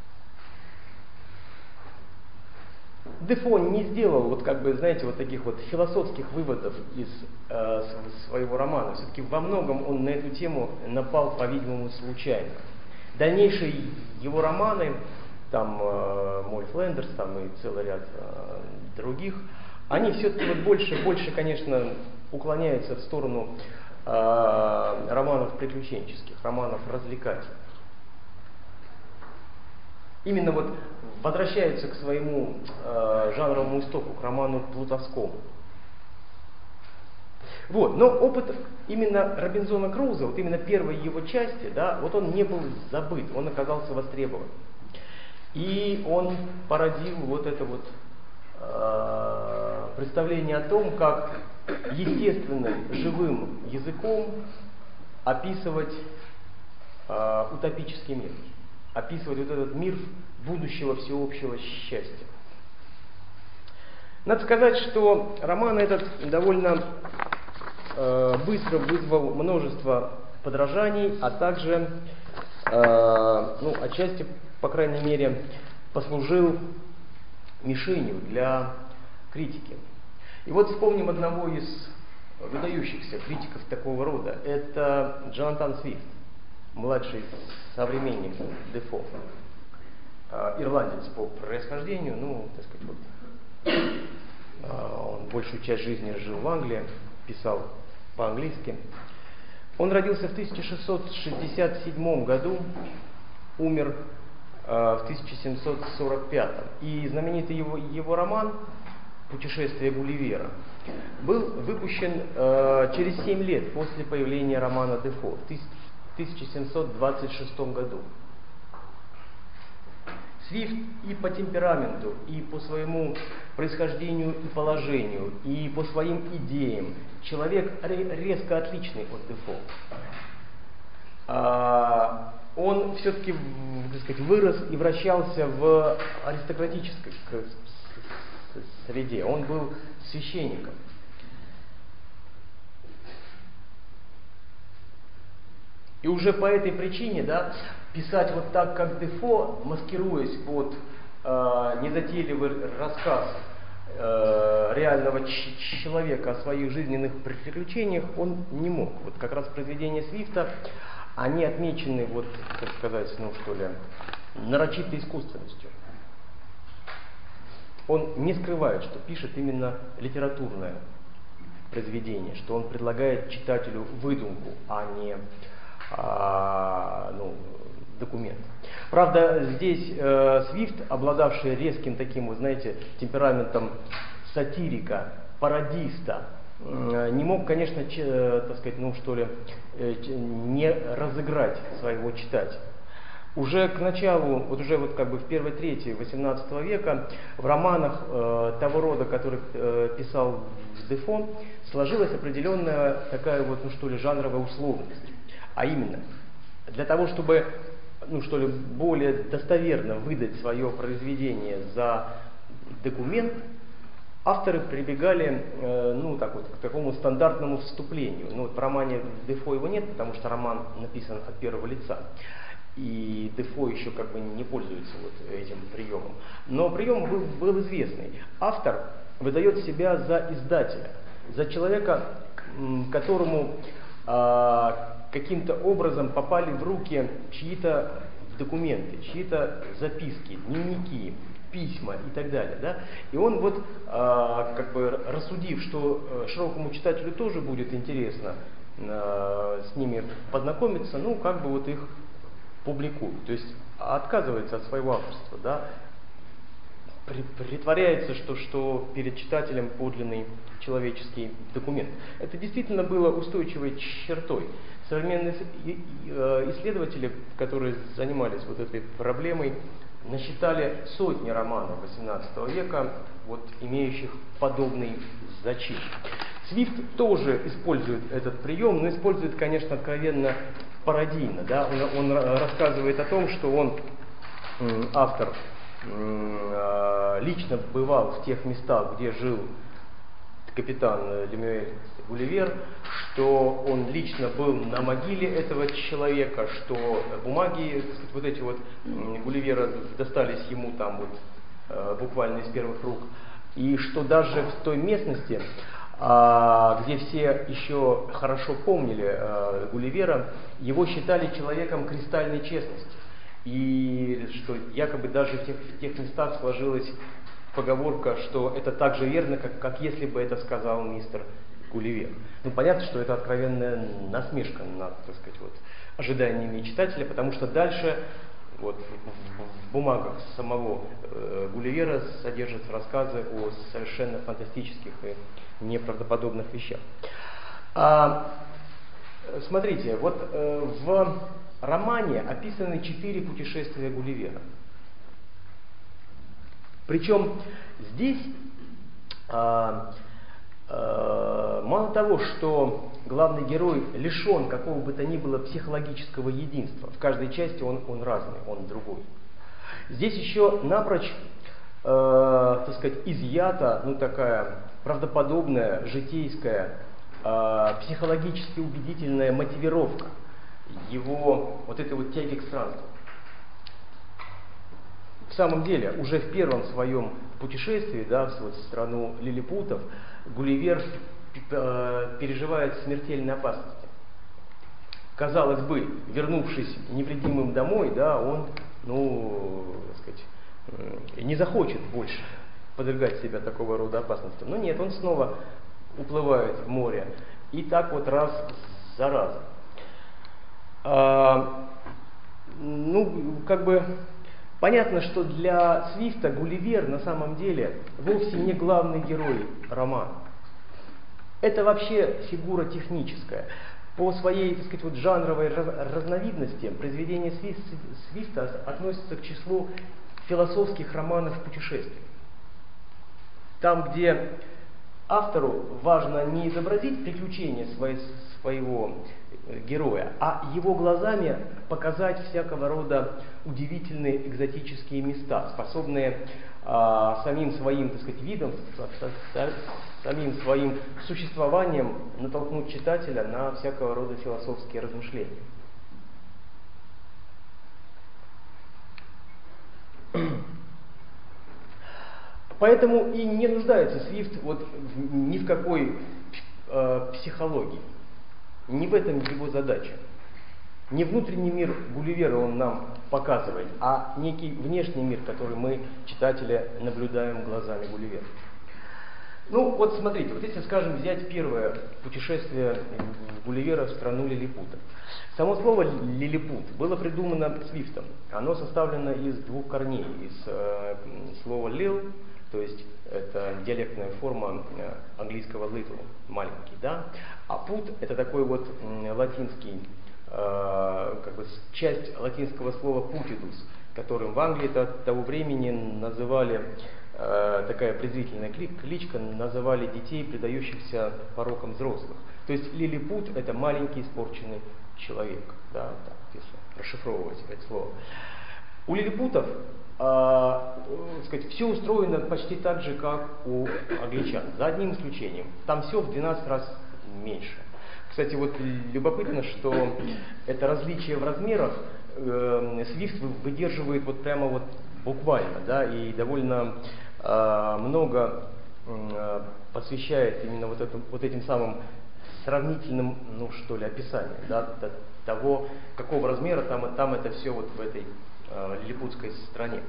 [SPEAKER 2] Дефо не сделал, вот как бы, знаете, вот таких вот философских выводов из э, своего романа. Все-таки во многом он на эту тему напал, по-видимому, случайно. Дальнейшие его романы, там э, Моль Флендерс, там и целый ряд э, других, они все-таки вот больше, больше, конечно, уклоняются в сторону э, романов приключенческих, романов развлекательных. Именно вот возвращаются к своему э, жанровому истоку, к роману плутовскому. Вот, но опыт именно Робинзона Крузо, вот именно первой его части, да, вот он не был забыт, он оказался востребован. И он породил вот это вот э, представление о том, как естественным, живым языком описывать э, утопический мир. Описывать вот этот мир будущего всеобщего счастья. Надо сказать, что роман этот довольно э, быстро вызвал множество подражаний, а также, э, ну, отчасти, по крайней мере, послужил мишенью для критики. И вот вспомним одного из выдающихся критиков такого рода. Это Джонатан Свифт. младший современник Дефо, ирландец по происхождению, ну, так сказать, вот, он большую часть жизни жил в Англии, писал по-английски. Он родился в тысяча шестьсот шестьдесят седьмом году, умер в тысяча семьсот сорок пятом. И знаменитый его, его роман «Путешествие Гулливера» был выпущен э, через семь лет после появления романа Дефо в тысяча семьсот двадцать шестом году. Свифт и по темпераменту, и по своему происхождению и положению, и по своим идеям человек резко отличный от Дефо. А, он все-таки, так сказать, вырос и вращался в аристократической среде. Он был священником. И уже по этой причине, да, писать вот так, как Дефо, маскируясь под э, незатейливый рассказ э, реального человека о своих жизненных приключениях, он не мог. Вот как раз произведения Свифта, они отмечены, вот, так сказать, ну что ли, нарочитой искусственностью. Он не скрывает, что пишет именно литературное произведение, что он предлагает читателю выдумку, а не а, ну, документ. Правда, здесь э, Свифт, обладавший резким таким, вы знаете, темпераментом сатирика, пародиста, э, не мог, конечно, ч, э, так сказать, ну что ли, э, не разыграть своего читателя. Уже к началу, вот уже вот как бы в первой трети восемнадцатого века в романах э, того рода, который э, писал Дефо, сложилась определенная такая вот, ну что ли, жанровая условность. А именно, для того, чтобы, ну что ли, более достоверно выдать свое произведение за документ, авторы прибегали, э, ну так вот, к такому стандартному вступлению. Ну вот в романе Дефо его нет, потому что роман написан от первого лица. И Дефо еще как бы не пользуется вот этим приемом. Но прием был, был известный. Автор выдает себя за издателя, за человека, которому э, каким-то образом попали в руки чьи-то документы, чьи-то записки, дневники, письма и так далее. Да? И он вот, э, как бы рассудив, что широкому читателю тоже будет интересно э, с ними познакомиться, ну как бы вот их публикует, то есть отказывается от своего авторства, да, притворяется, что, что перед читателем подлинный человеческий документ. Это действительно было устойчивой чертой. Современные исследователи, которые занимались вот этой проблемой, насчитали сотни романов восемнадцатого века, вот, имеющих подобный зачин. Свифт тоже использует этот прием, но использует, конечно, откровенно пародийно. Да? Он, он рассказывает о том, что он, автор, лично бывал в тех местах, где жил капитан Лемюэль Гулливер, что он лично был на могиле этого человека, что бумаги, так сказать, вот эти вот Гулливера достались ему там вот буквально из первых рук, и что даже в той местности, где все еще хорошо помнили Гулливера, его считали человеком кристальной честности. И что якобы даже в тех, в тех местах сложилась поговорка, что это так же верно, как, как если бы это сказал мистер Гулливер. Ну, понятно, что это откровенная насмешка над, так сказать, вот, ожиданиями читателя, потому что дальше вот, в, в бумагах самого э, Гулливера содержатся рассказы о совершенно фантастических и неправдоподобных вещах. А, смотрите, вот э, в романе описаны четыре путешествия Гулливера. Причем здесь а, а, мало того, что главный герой лишен какого бы то ни было психологического единства, в каждой части он, он разный, он другой. Здесь еще напрочь, э, так сказать, изъята, ну такая правдоподобная, житейская, э, психологически убедительная мотивировка его вот этой вот тяги к странству. В самом деле, уже в первом своем путешествии, да, в вот, страну лилипутов, Гулливер э, переживает смертельные опасности. казалось бы, вернувшись невредимым домой, да, он, ну, так сказать, не захочет больше подвергать себя такого рода опасностям. Но нет, он снова уплывает в море. И так вот раз за разом. А, ну, как бы понятно, что для Свифта Гулливер на самом деле вовсе не главный герой романа. Это вообще фигура техническая. По своей, так сказать, вот жанровой разновидности произведение Свифта относится к числу философских романов путешествий. Там, где автору важно не изобразить приключения своей, своего героя, а его глазами показать всякого рода удивительные экзотические места, способные а, самим своим, так сказать, видом, самим своим существованием натолкнуть читателя на всякого рода философские размышления. Поэтому и не нуждается Свифт вот в, ни в какой э, психологии. Не в этом его задача. Не внутренний мир Гулливера он нам показывает, а некий внешний мир, который мы, читатели, наблюдаем глазами Гулливера. Ну вот смотрите, вот если, скажем, взять первое путешествие Гулливера в страну Лилипута. Само слово «лилипут» было придумано Свифтом. Оно составлено из двух корней. Из э, слова «лил», то есть это диалектная форма э, английского «little», маленький, да? А «пут» это такой вот э, латинский, э, как бы часть латинского слова «putidus», которым в Англии того времени называли, э, такая презрительная кличка, называли детей, предающихся порокам взрослых. То есть лилипут это маленький испорченный человек, да, так, если расшифровывать это слово. У лилипутов э, сказать, все устроено почти так же, как у англичан, за одним исключением. Там все в двенадцать раз меньше. Кстати, вот любопытно, что это различие в размерах э, Свифт выдерживает вот прямо вот буквально, да, и довольно э, много э, посвящает именно вот, этому, вот этим самым сравнительным, ну что ли, описанием, да, того, какого размера там, там это все вот в этой э, лилипутской стране.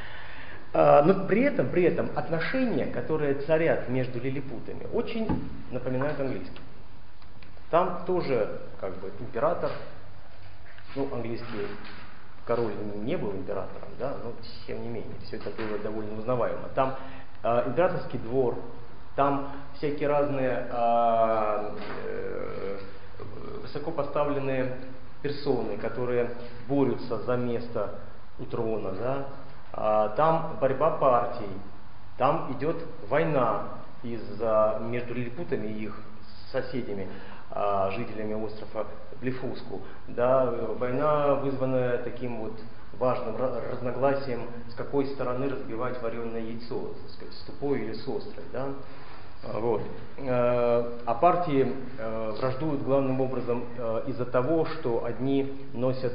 [SPEAKER 2] А, но при этом, при этом отношения, которые царят между лилипутами, очень напоминают английские. Там тоже как бы император, ну английский король не был императором, да, но тем не менее, все это было довольно узнаваемо. Там э, императорский двор, там всякие разные э, э, высокопоставленные персоны, которые борются за место у трона, да? А, там борьба партий, там идет война из-за, между лилипутами и их соседями, а, жителями острова Блефуску. Да? Война, вызванная таким вот важным разногласием, с какой стороны разбивать вареное яйцо, так сказать, с тупой или с острой. Да? Вот. А партии враждуют главным образом из-за того, что одни носят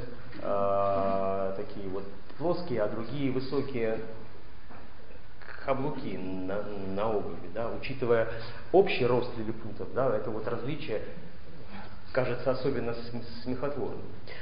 [SPEAKER 2] такие вот плоские, а другие высокие каблуки на, на обуви. Да? Учитывая общий рост лилипутов, да, это вот различие кажется особенно смехотворным.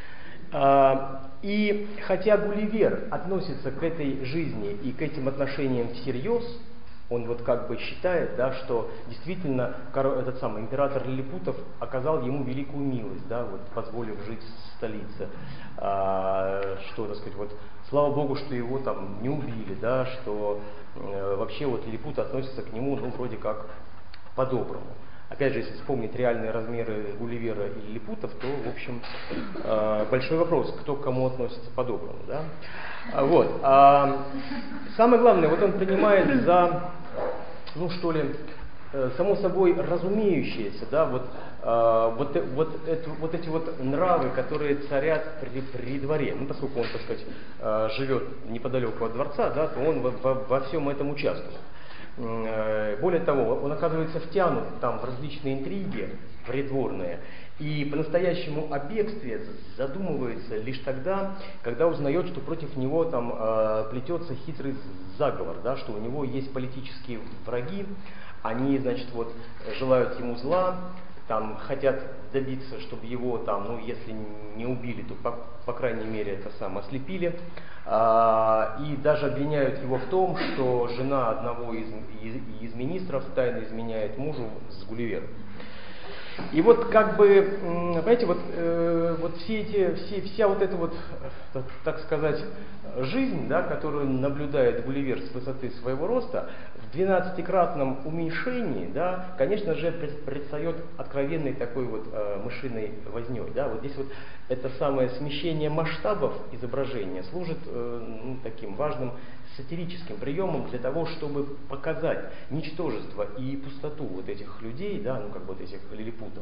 [SPEAKER 2] И хотя Гулливер относится к этой жизни и к этим отношениям всерьез, он вот как бы считает, да, что действительно этот самый император лилипутов оказал ему великую милость, да, вот, позволив жить в столице. А, что, так сказать, вот, слава богу, что его там не убили, да, что э, вообще вот лилипуты относятся к нему, ну, вроде как по-доброму. Опять же, если вспомнить реальные размеры Гулливера и лилипутов, то, в общем, э, большой вопрос, кто к кому относится по-доброму, да. А, вот. А, самое главное, вот он принимает за, ну что ли, э, само собой разумеющееся, да, вот, э, вот, вот, это, вот эти вот нравы, которые царят при, при дворе. Ну, поскольку он, так сказать, э, живет неподалеку от дворца, да, то он во, во, во всем этом участвует. Более того, он оказывается втянут там в различные интриги придворные и по-настоящему о бегстве задумывается лишь тогда, когда узнает, что против него там э, плетется хитрый заговор, да, что у него есть политические враги, они, значит, вот желают ему зла, там хотят добиться, чтобы его там, ну, если не убили, то по, по крайней мере это сам ослепили. А, и даже обвиняют его в том, что жена одного из, из, из министров тайно изменяет мужу с Гулливером. И вот как бы, понимаете, вот, э, вот все эти, все, вся вот эта вот, так сказать, жизнь, да, которую наблюдает Гулливер с высоты своего роста, в двенадцатикратном уменьшении, да, конечно же, предстает откровенной такой вот э, мышиной вознёй. Да. Вот здесь вот это самое смещение масштабов изображения служит э, ну, таким важным сатирическим приемом для того, чтобы показать ничтожество и пустоту вот этих людей, да, ну как бы вот этих лилипутов,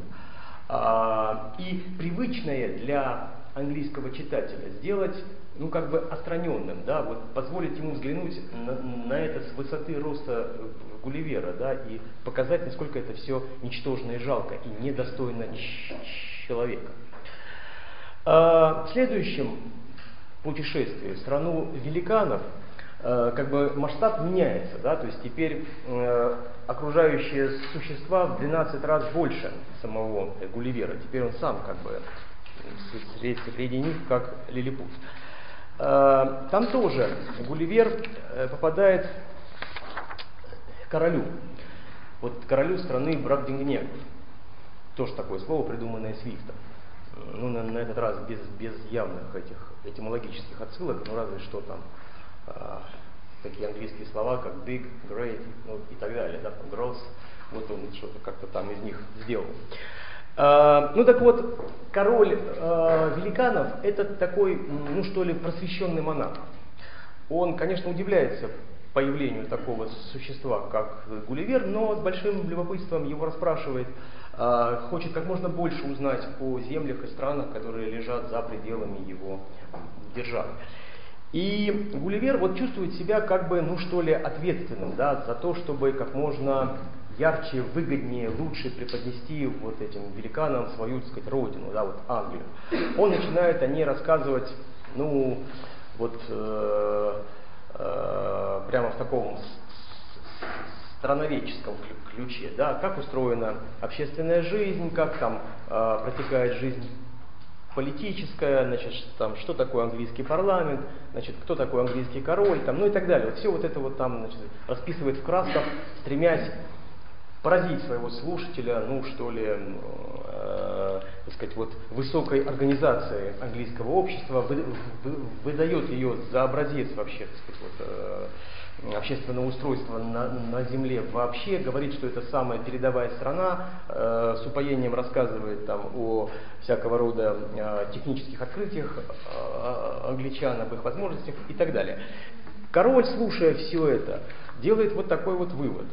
[SPEAKER 2] а, и привычное для английского читателя сделать, ну как бы отстраненным, да, вот позволить ему взглянуть на, на это с высоты роста Гулливера, да, и показать, насколько это все ничтожно и жалко и недостойно человека. А, в следующем путешествии в страну великанов как бы масштаб меняется, да, то есть теперь э, окружающие существа в двенадцать раз больше самого Гулливера. Теперь он сам как бы среди, среди них как лилипут. Э, там тоже Гулливер э, попадает к королю. Вот королю страны Брабдингнегов. Тоже такое слово, придуманное Свифтом. Ну, на, на этот раз без, без явных этих этимологических отсылок, ну разве что там Uh, такие английские слова, как big, great, ну, и так далее, да, gross, вот он что-то как-то там из них сделал. Uh, ну так вот, король uh, великанов — это такой, ну что ли, просвещенный монарх. Он, конечно, удивляется появлению такого существа, как Гулливер, но с большим любопытством его расспрашивает, uh, хочет как можно больше узнать о землях и странах, которые лежат за пределами его державы. И Гулливер вот чувствует себя как бы, ну что ли, ответственным, да, за то, чтобы как можно ярче, выгоднее, лучше преподнести вот этим великанам свою, так сказать, родину, да, вот Англию. Он начинает о ней рассказывать, ну, вот э, э, прямо в таком страноведческом ключе, да, как устроена общественная жизнь, как там э, протекает жизнь политическая, значит, там, что такое английский парламент, значит, кто такой английский король, там, ну и так далее. Вот все вот это вот там, значит, расписывает в красках, стремясь поразить своего слушателя, ну что ли, э, так сказать, вот высокой организации английского общества, вы, вы, выдает ее за образец вообще, так сказать, вот, э, общественного устройства на, на земле вообще, говорит, что это самая передовая страна, э, с упоением рассказывает там о всякого рода э, технических открытиях э, англичан, об их возможностях и так далее. Король, слушая все это, делает вот такой вот вывод.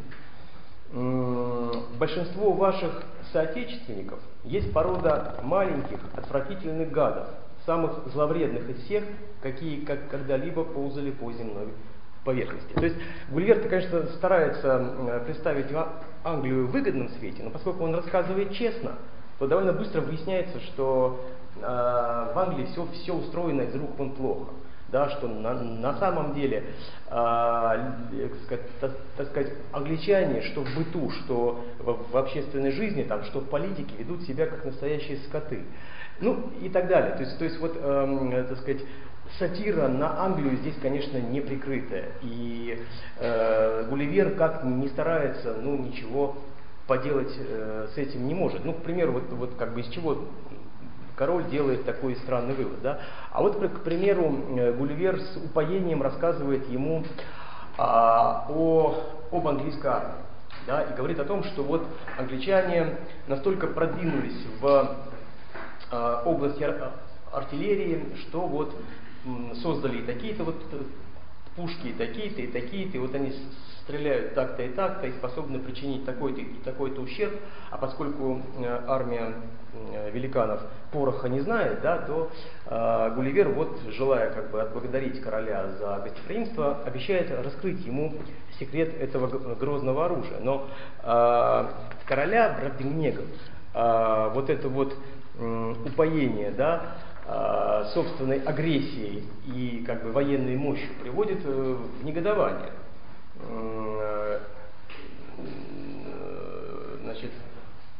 [SPEAKER 2] Большинство ваших соотечественников есть порода маленьких, отвратительных гадов, самых зловредных из всех, какие как когда-либо ползали по земной поверхности. То есть Гулливер, конечно, старается представить Англию в выгодном свете, но поскольку он рассказывает честно, то довольно быстро выясняется, что э, в Англии все, все устроено из рук вон плохо. Да, что на, на самом деле, э, сказать, так, так сказать, англичане, что в быту, что в, в общественной жизни, там, что в политике, ведут себя как настоящие скоты. Ну и так далее. То есть, то есть вот, э, так сказать, сатира на Англию здесь, конечно, не прикрытая. И э, Гулливер как ни старается, ну ничего поделать э, с этим не может. Ну, к примеру, вот, вот как бы из чего король делает такой странный вывод. Да? А вот, к примеру, Гулливер с упоением рассказывает ему а, о, об английской армии. Да? И говорит о том, что вот англичане настолько продвинулись в а, области ар- артиллерии, что вот м, создали и такие-то вот пушки, и такие-то, и такие-то, и вот они стреляют так-то и так-то, и способны причинить такой-то и такой-то ущерб, а поскольку э, армия э, великанов пороха не знает, да, то э, Гулливер, вот, желая как бы отблагодарить короля за гостеприимство, обещает раскрыть ему секрет этого грозного оружия. Но э, короля Брабдингнегов э, вот это вот э, упоение, да, э, собственной агрессией и как бы военной мощью приводит э, в негодование. Значит,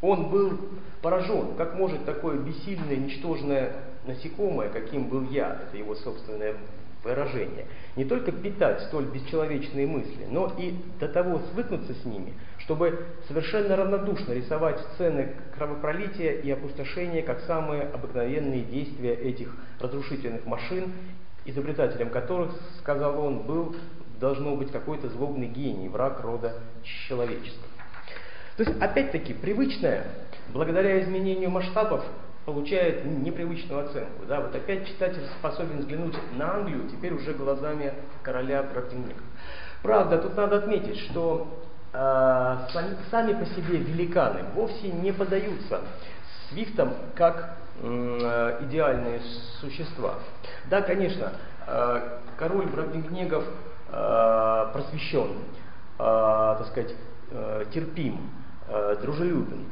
[SPEAKER 2] Он был поражен, как может такое бессильное, ничтожное насекомое, каким был я, это его собственное выражение, не только питать столь бесчеловечные мысли, но и до того свыкнуться с ними, чтобы совершенно равнодушно рисовать сцены кровопролития и опустошения как самые обыкновенные действия этих разрушительных машин, изобретателем которых, сказал он, был, должно быть, какой-то злобный гений, враг рода человеческого. То есть, опять-таки, привычное, благодаря изменению масштабов, получает непривычную оценку. Да? Вот опять читатель способен взглянуть на Англию теперь уже глазами короля Бродвигнеков. Правда, тут надо отметить, что э, сами, сами по себе великаны вовсе не поддаются Свифтам как э, идеальные существа. Да, конечно, э, король Бродвигнеков э, просвещен, э, так сказать, э, терпим, э, дружелюбен.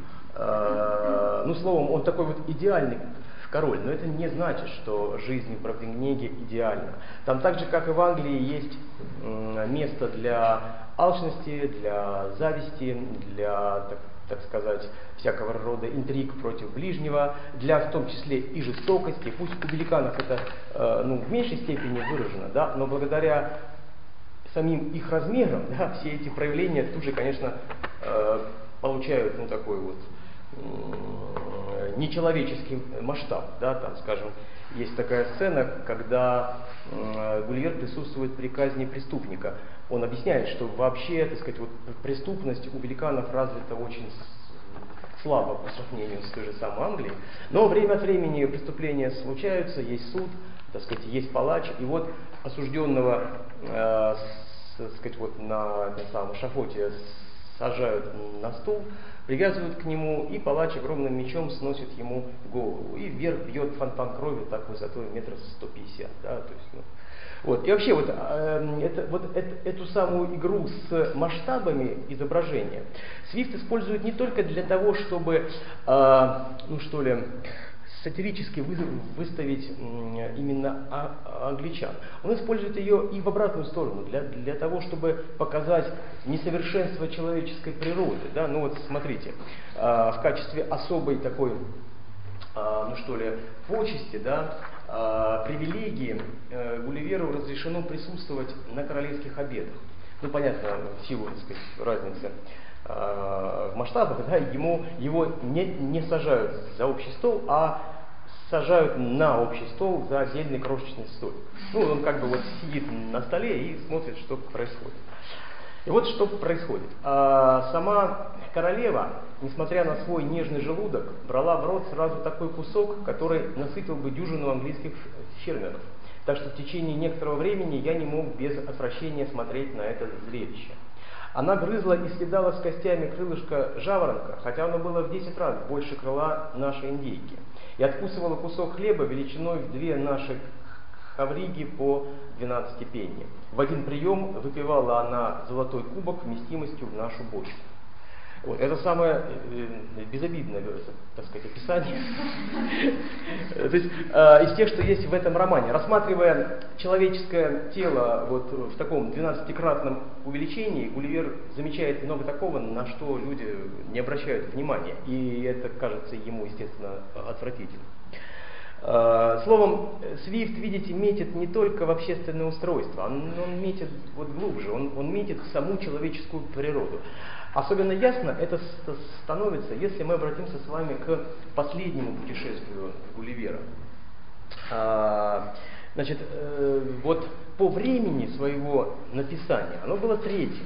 [SPEAKER 2] Ну, словом, он такой вот идеальный король, но это не значит, что жизнь в Бродвигнеге идеальна. Там так же, как и в Англии, есть место для алчности, для зависти, для, так, так сказать, всякого рода интриг против ближнего, для в том числе и жестокости. Пусть у великанов это ну, в меньшей степени выражено, да, но благодаря самим их размерам, да, все эти проявления тут же, конечно, получают ну, такой вот нечеловеческий масштаб, да, там, скажем, есть такая сцена, когда э, Гулливер присутствует при казни преступника. Он объясняет, что вообще, так сказать, вот преступность у великанов развита очень слабо по сравнению с той же самой Англией, но время от времени преступления случаются, есть суд, так сказать, есть палач, и вот осужденного, э, с, так сказать, вот на этом самом эшафоте сажают на стул, привязывают к нему, и палач огромным мечом сносит ему голову. И вверх бьет фонтан крови так высотой метров сто пятьдесят. Да, то есть, ну, вот. И вообще вот, э, это, вот это, эту самую игру с масштабами изображения Свифт использует не только для того, чтобы э, ну что ли, сатирически вы, выставить именно англичан. Он использует ее и в обратную сторону, для, для того, чтобы показать несовершенство человеческой природы. Да? Ну вот смотрите, в качестве особой такой, ну что ли, почести, да, привилегии Гулливеру разрешено присутствовать на королевских обедах. Ну понятно, в силу, так сказать, разницы в масштабах, да, ему, его не, не сажают за общий стол, а сажают на общий стол за отдельный крошечный столик. Ну, он как бы вот сидит на столе и смотрит, что происходит. И вот что происходит. А сама королева, несмотря на свой нежный желудок, брала в рот сразу такой кусок, который насытил бы дюжину английских фермеров. Так что в течение некоторого времени я не мог без отвращения смотреть на это зрелище. Она грызла и съедала с костями крылышко жаворонка, хотя оно было в десять раз больше крыла нашей индейки, и откусывала кусок хлеба величиной в две наши хавриги по двенадцати пенни. В один прием выпивала она золотой кубок вместимостью в нашу бочку. Вот, это самое э, безобидное, так сказать, описание То есть, э, из тех, что есть в этом романе. Рассматривая человеческое тело вот в таком двенадцатикратном увеличении, Гулливер замечает много такого, на что люди не обращают внимания. И это кажется ему, естественно, отвратительным. Э, словом, Свифт, видите, метит не только в общественное устройство, он, он метит вот глубже, он, он метит в саму человеческую природу. Особенно ясно это становится, если мы обратимся с вами к последнему путешествию Гулливера. А, значит, э, вот по времени своего написания оно было третьим.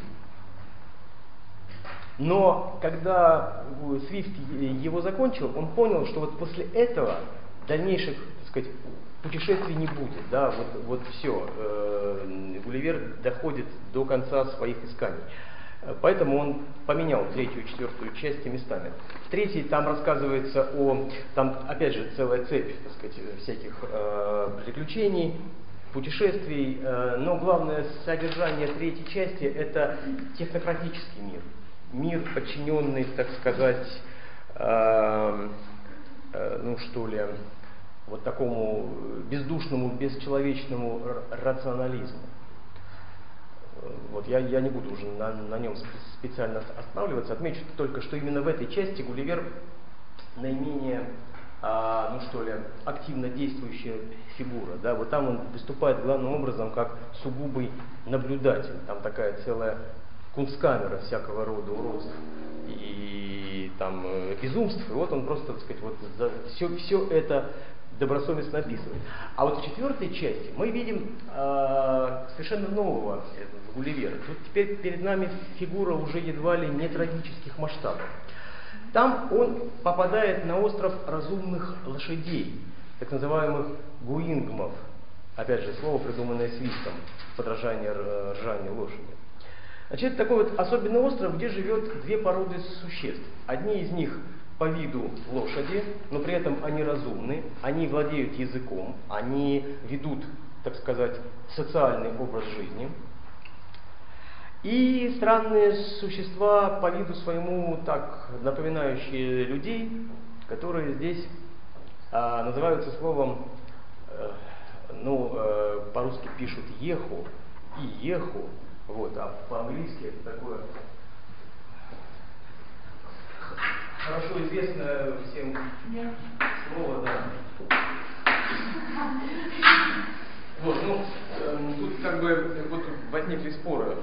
[SPEAKER 2] Но когда Свифт его закончил, он понял, что вот после этого дальнейших, так сказать, путешествий не будет. Да? Вот, вот все, э, Гулливер доходит до конца своих исканий. Поэтому он поменял третью и четвертую части местами. В третьей там рассказывается о, там опять же целая цепь, так сказать, всяких э, приключений, путешествий, э, но главное содержание третьей части — это технократический мир. Мир, подчиненный, так сказать, э, э, ну что ли, вот такому бездушному, бесчеловечному рационализму. Вот я, я не буду уже на, на нем специально останавливаться, отмечу только, что именно в этой части Гулливер наименее, а, ну что ли, активно действующая фигура. Да? Вот там он выступает главным образом как сугубый наблюдатель. Там такая целая кунсткамера всякого рода уродств и там безумств. И вот он просто, так сказать, вот за, все, все это добросовестно описывает. А вот в четвертой части мы видим э, совершенно нового Гулливера. Тут теперь перед нами фигура уже едва ли не трагических масштабов. Там он попадает на остров разумных лошадей, так называемых гуингмов. Опять же, слово, придуманное свистом, подражание ржанию лошади. Значит, это такой вот особенный остров, где живет две породы существ. Одни из них по виду лошади, но при этом они разумны, они владеют языком, они ведут, так сказать, социальный образ жизни. И странные существа по виду своему, так напоминающие людей, которые здесь а, называются словом, э, ну, э, по-русски пишут еху и еху, вот, а по-английски это такое хорошо известное всем слово, да. Вот, ну, э, тут как бы вот возникли споры.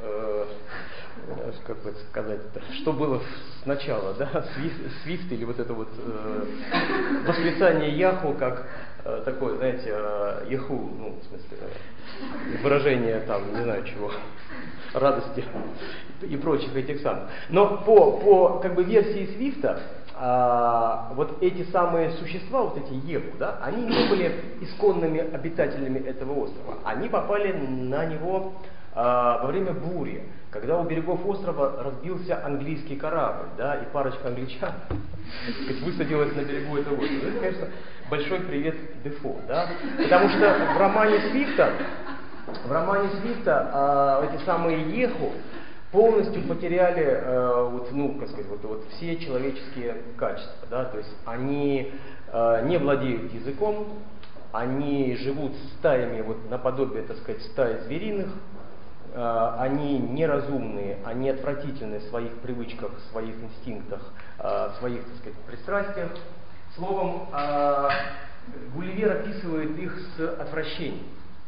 [SPEAKER 2] Как бы сказать, что было сначала, да, Свифт или вот это вот э, восклицание Яху как э, такое, знаете, э, Яху, ну, в смысле, э, выражение там, не знаю чего, радости и прочих этих самых. Но по, по как бы версии Свифта, э, вот эти самые существа, вот эти Еху, да, они не были исконными обитателями этого острова. Они попали на него во время бури, когда у берегов острова разбился английский корабль, да, и парочка англичан высадилась на берегу этого острова. Это, конечно, большой привет Дефо, да, потому что в романе Свифта, в романе Свифта а, эти самые Еху полностью потеряли, а, вот, ну, как сказать, вот, вот все человеческие качества, да, то есть они а, не владеют языком, они живут стаями, вот наподобие, так сказать, стаи звериных. Они неразумные, они отвратительны в своих привычках, в своих инстинктах, в своих, так сказать, пристрастиях. Словом, Гулливер описывает их с отвращением.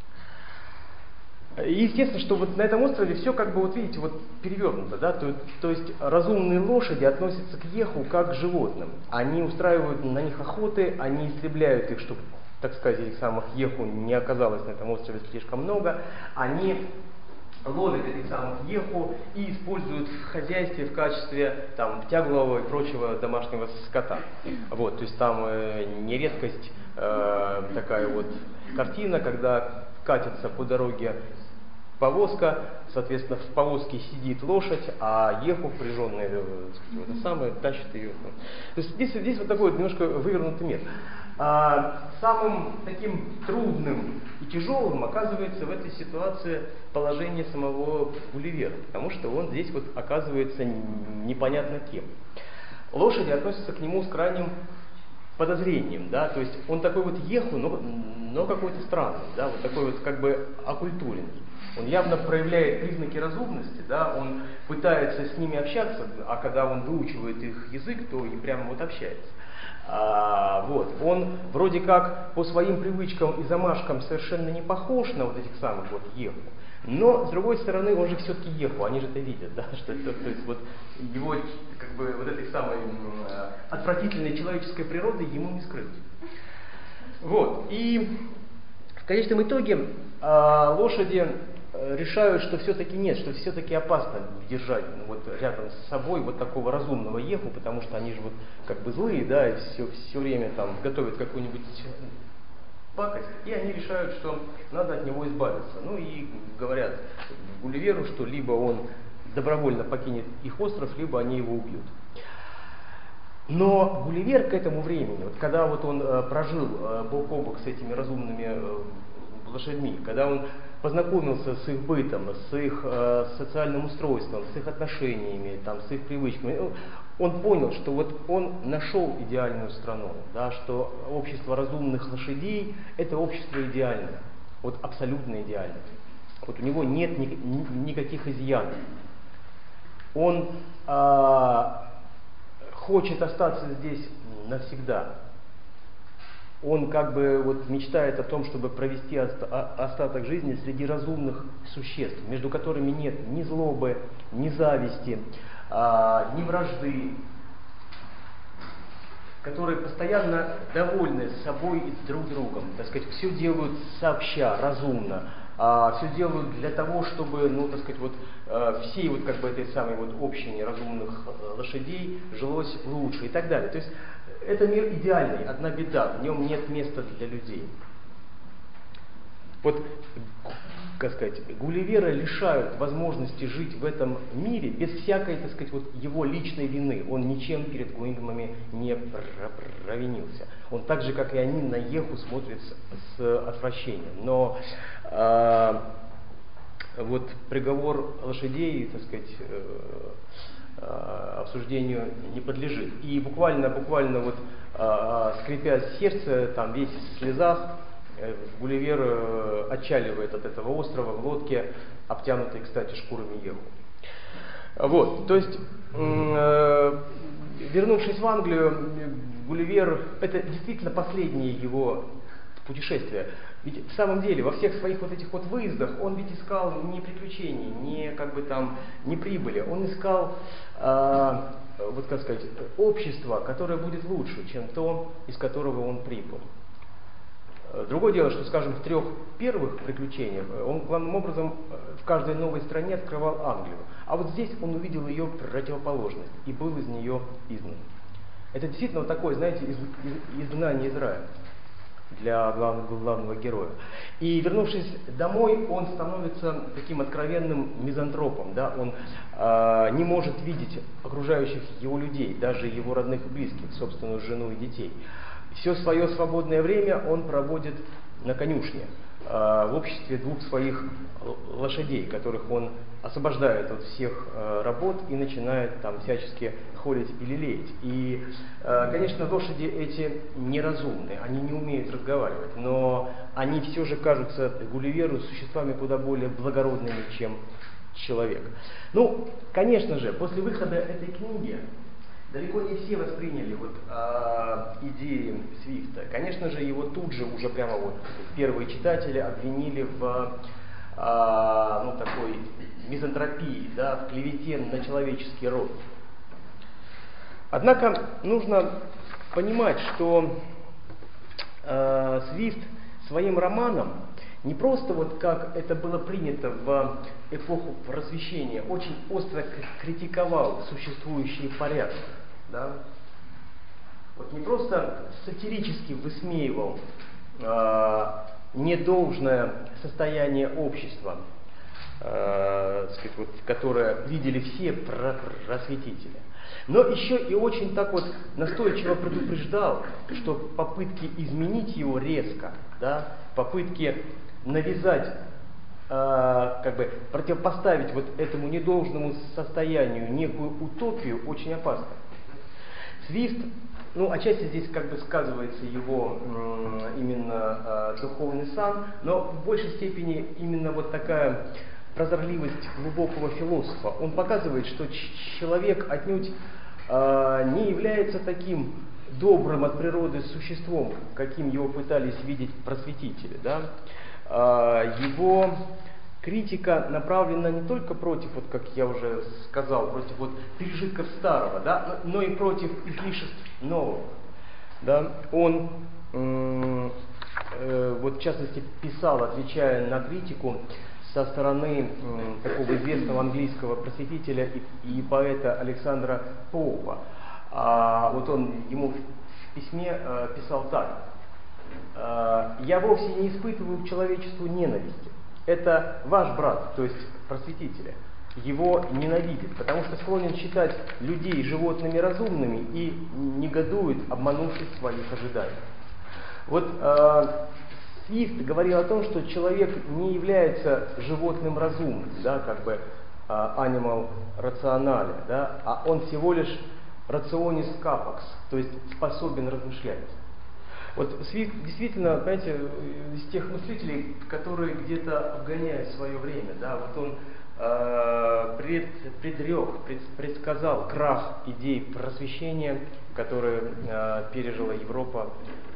[SPEAKER 2] И естественно, что вот на этом острове все как бы, вот видите, вот перевернуто, да, то, то есть разумные лошади относятся к Еху как к животным. Они устраивают на них охоты, они истребляют их, чтобы, так сказать, этих самых Еху не оказалось на этом острове слишком много. Они ловят этих самых Еху и используют в хозяйстве в качестве там тяглового и прочего домашнего скота. Вот, то есть там э, не редкость э, такая вот картина, когда катится по дороге повозка, соответственно, в повозке сидит лошадь, а Еху, впряженная в это самое, тащит ее. То есть здесь, здесь вот такой вот немножко вывернутый мир. А самым таким трудным и тяжелым оказывается в этой ситуации положение самого Гулливера, потому что он здесь вот оказывается непонятно кем. Лошади относятся к нему с крайним подозрением, да, то есть он такой вот Еху, но, но какой-то странный, да, вот такой вот как бы оккультуренный. Он явно проявляет признаки разумности, да, он пытается с ними общаться, а когда он выучивает их язык, то и прямо вот общается. А, вот, он вроде как по своим привычкам и замашкам совершенно не похож на вот этих самых вот Еху, но с другой стороны он же все-таки Еху, они же это видят, да, что то, то есть вот его как бы вот этой самой э, отвратительной человеческой природы ему не скрыть. Вот, и в конечном итоге э, лошади решают, что все-таки нет, что все-таки опасно держать ну, вот, рядом с собой вот такого разумного Еху, потому что они же вот как бы злые, да, и все, все время там готовят какую-нибудь пакость, и они решают, что надо от него избавиться. Ну и говорят Гулливеру, что либо он добровольно покинет их остров, либо они его убьют. Но Гулливер к этому времени, вот когда вот он э, прожил э, бок о бок с этими разумными э, лошадьми, когда он познакомился с их бытом, с их э, социальным устройством, с их отношениями, там, с их привычками, он понял, что вот он нашел идеальную страну, да, что общество разумных лошадей – это общество идеальное, вот абсолютно идеальное. Вот у него нет ни, ни, никаких изъянов. Он а, хочет остаться здесь навсегда. Он как бы вот мечтает о том, чтобы провести остаток жизни среди разумных существ, между которыми нет ни злобы, ни зависти, а, ни вражды, которые постоянно довольны собой и друг другом, так сказать, все делают сообща, разумно, а, все делают для того, чтобы, ну, так сказать, вот а, всей вот как бы этой самой вот общине разумных лошадей жилось лучше и так далее. То есть это мир идеальный, одна беда, в нем нет места для людей. Вот, как сказать, Гулливера лишают возможности жить в этом мире без всякой, так сказать, вот его личной вины. Он ничем перед Гуингмами не провинился. Он так же, как и они, на Еху смотрит с, с отвращением. Но э, вот приговор лошадей, так сказать, э, обсуждению не подлежит. И буквально, буквально вот э, скрипя сердце, там весь в слезах, Гулливер отчаливает от этого острова в лодке, обтянутой, кстати, шкурами Еху. Вот, то есть, э, вернувшись в Англию, Гулливер, это действительно последнее его путешествие. Ведь в самом деле во всех своих вот этих вот выездах он ведь искал не приключений, не как бы там не прибыли, он искал, э, вот как сказать, общество, которое будет лучше, чем то, из которого он прибыл. Другое дело, что, скажем, в трех первых приключениях он главным образом в каждой новой стране открывал Англию. А вот здесь он увидел ее противоположность и был из нее изгнан. Это действительно вот такое, знаете, из, из, изгнание из рая для главного, главного героя. И вернувшись домой, он становится таким откровенным мизантропом. Да? Он э, не может видеть окружающих его людей, даже его родных и близких, собственную жену и детей. Все свое свободное время он проводит на конюшне, э, в обществе двух своих лошадей, которых он освобождает от всех э, работ и начинает там всячески холить и лелеять. И, э, конечно, лошади эти неразумны, они не умеют разговаривать, но они все же кажутся Гулливеру существами куда более благородными, чем человек. Ну, конечно же, после выхода этой книги далеко не все восприняли вот, э, идеи Свифта. Конечно же, его тут же уже прямо вот первые читатели обвинили в э, ну, такой мизантропии, да, в клевете на человеческий род. Однако нужно понимать, что э, Свифт своим романом не просто вот как это было принято в эпоху Просвещения, очень остро критиковал существующие порядки. Да? Вот не просто сатирически высмеивал э, недолжное состояние общества, э, сказать, вот, которое видели все просветители, но еще и очень так вот настойчиво предупреждал, что попытки изменить его резко, да, попытки навязать, э, как бы противопоставить вот этому недолжному состоянию некую утопию очень опасно. Свифт, ну, отчасти здесь как бы сказывается его м, именно э, духовный сан, но в большей степени именно вот такая прозорливость глубокого философа. Он показывает, что человек отнюдь э, не является таким добрым от природы существом, каким его пытались видеть просветители. Да? Э, его критика направлена не только против, вот как я уже сказал, против вот пережитков старого, да, но и против излишеств нового. Да. Он, э, э, вот в частности, писал, отвечая на критику со стороны э, такого известного английского просветителя и, и поэта Александра Поупа. А вот он ему в письме э, писал так: «Я вовсе не испытываю к человечеству ненависти. Это ваш брат, то есть просветителя, его ненавидит, потому что склонен считать людей животными разумными и негодует, обманувшись в своих ожиданиях». Вот э, Свифт говорил о том, что человек не является животным разумным, да, как бы э, animal rationale, да, а он всего лишь rationis capax, то есть способен размышлять. Вот Свифт действительно, понимаете, из тех мыслителей, которые где-то обгоняют свое время, да, вот он э, пред, предрек, пред, предсказал крах идей просвещения, которые э, пережила Европа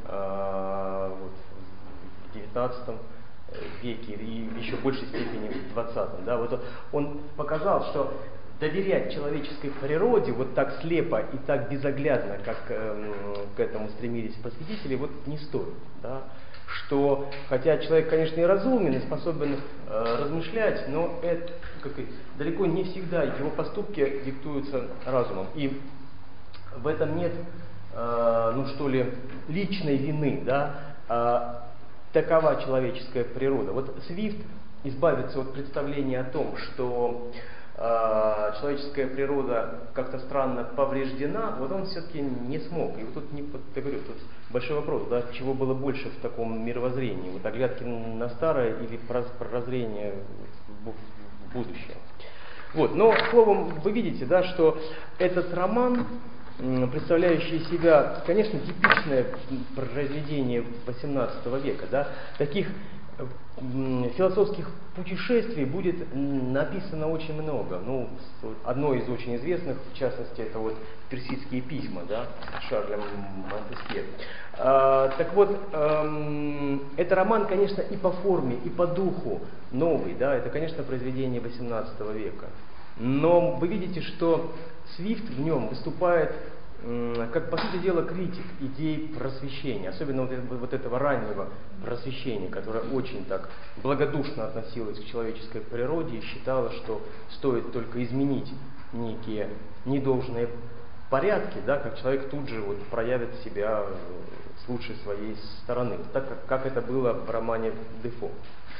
[SPEAKER 2] э, вот, в девятнадцатом веке и в еще большей степени в двадцатом. Да, вот он показал, что доверять человеческой природе вот так слепо и так безоглядно, как э, к этому стремились просветители, вот не стоит. Да? Что, хотя человек, конечно, и разумен, и способен э, размышлять, но это как, далеко не всегда его поступки диктуются разумом. И в этом нет, э, ну что ли, личной вины, да? А такова человеческая природа. Вот Свифт избавится от представления о том, что э, человеческая природа как-то странно повреждена, вот он все-таки не смог. И вот тут, не, я говорю, тут большой вопрос, да, чего было больше в таком мировоззрении, вот оглядки на старое или прозрение в будущее. Вот, но, словом, вы видите, да, что этот роман, представляющий из себя, конечно, типичное произведение восемнадцатого века, да, таких философских путешествий будет написано очень много. Ну, одно из очень известных, в частности, это вот персидские письма, да, Шарля Монтескье. А, так вот, эм, это роман, конечно, и по форме, и по духу новый, да, это, конечно, произведение восемнадцатого века. Но вы видите, что Свифт в нем выступает как, по сути дела, критик идей просвещения, особенно вот, вот этого раннего просвещения, которое очень так благодушно относилось к человеческой природе и считало, что стоит только изменить некие недолжные порядки, да, как человек тут же вот проявит себя с лучшей своей стороны, так как, как это было в романе Дефо.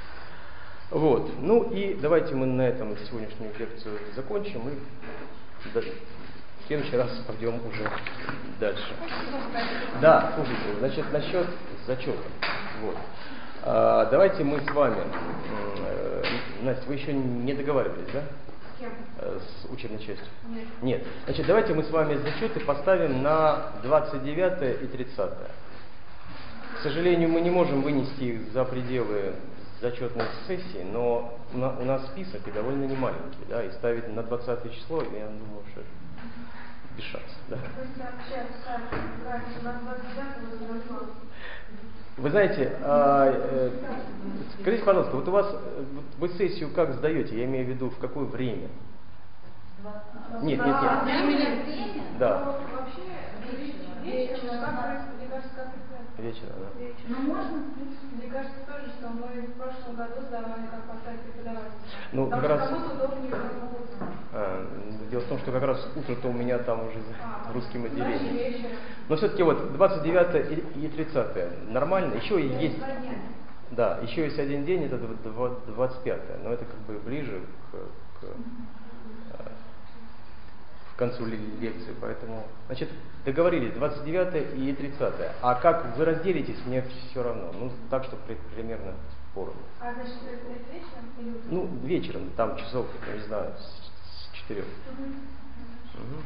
[SPEAKER 2] Вот. Ну и давайте мы на этом сегодняшнюю лекцию закончим и даже в следующий раз пойдем уже дальше. Да, слушайте, значит, насчет зачета. Вот. А, давайте мы с вами, э, Настя, вы еще не договаривались, да?
[SPEAKER 1] С кем?
[SPEAKER 2] С учебной частью?
[SPEAKER 1] Нет.
[SPEAKER 2] Нет. Значит, давайте мы с вами зачеты поставим на двадцать девятое и тридцатое. К сожалению, мы не можем вынести их за пределы зачетной сессии, но у нас список и довольно немаленький, да, и ставить на двадцатое число, я думаю, что без шансов, да. Вы знаете, а, э, скажите, пожалуйста, вот у вас, вы сессию как сдаете, я имею в виду, в какое время? Нет, нет, нет. Да. Вечером, да.
[SPEAKER 3] Ну, можно, в принципе, мне кажется тоже, что мы в прошлом году сдавали как поставить преподавателя.
[SPEAKER 2] Ну,
[SPEAKER 3] Потому
[SPEAKER 2] как
[SPEAKER 3] что
[SPEAKER 2] раз...
[SPEAKER 3] кому-то удобнее как утром.
[SPEAKER 2] А, дело в том, что как раз утро-то у меня там уже
[SPEAKER 3] а,
[SPEAKER 2] в русском
[SPEAKER 3] значит,
[SPEAKER 2] отделении.
[SPEAKER 3] вечером.
[SPEAKER 2] Но все-таки вот двадцать девятое и тридцатое нормально. Еще
[SPEAKER 3] Я
[SPEAKER 2] есть...
[SPEAKER 3] два дня.
[SPEAKER 2] Да, еще есть один день, это двадцать пятое, но это как бы ближе к, к, к концу лекции, поэтому, значит, договорились двадцать девятое и тридцатое. А как вы разделитесь, мне все равно, ну так, что при, примерно поровну.
[SPEAKER 3] А значит, это вечером или утром?
[SPEAKER 2] Ну, вечером, там часов, я не знаю, с четырех. Угу.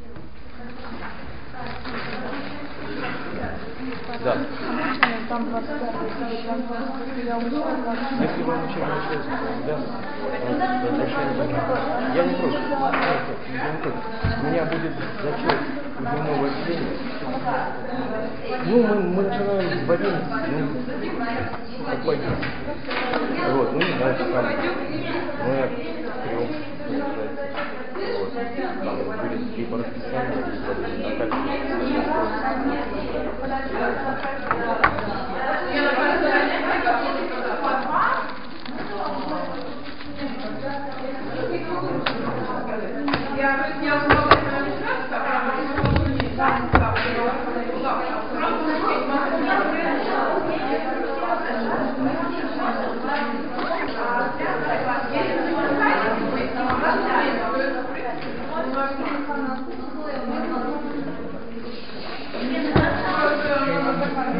[SPEAKER 2] Да.
[SPEAKER 3] Там двадцать пятое, я
[SPEAKER 2] Если вы учебную часть, да, я не против. Я не против. У меня будет зачет дневного отделения. Ну, мы, мы начинаем в одиннадцать, ну, как пойдем. Вот, ну, не знаю, что там. Мы трем, получается. Вот. Там будет либо расписание, либо
[SPEAKER 1] Я, я узнала это администрация, а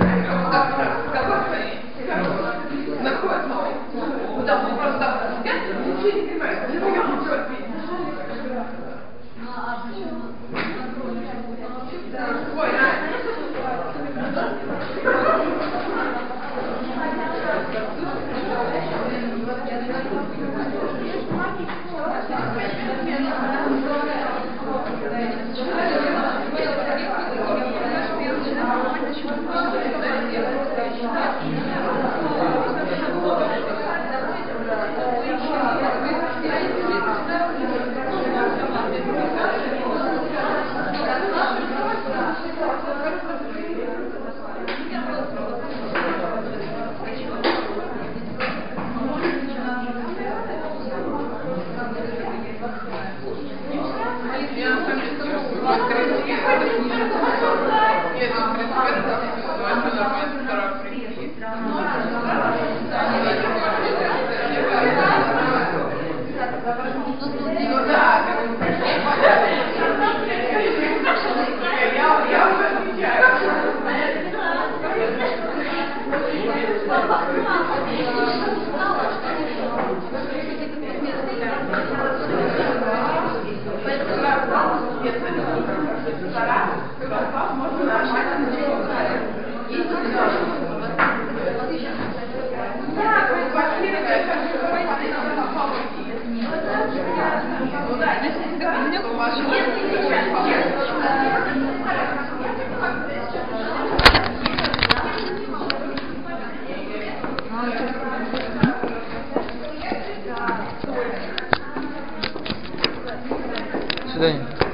[SPEAKER 4] До свидания.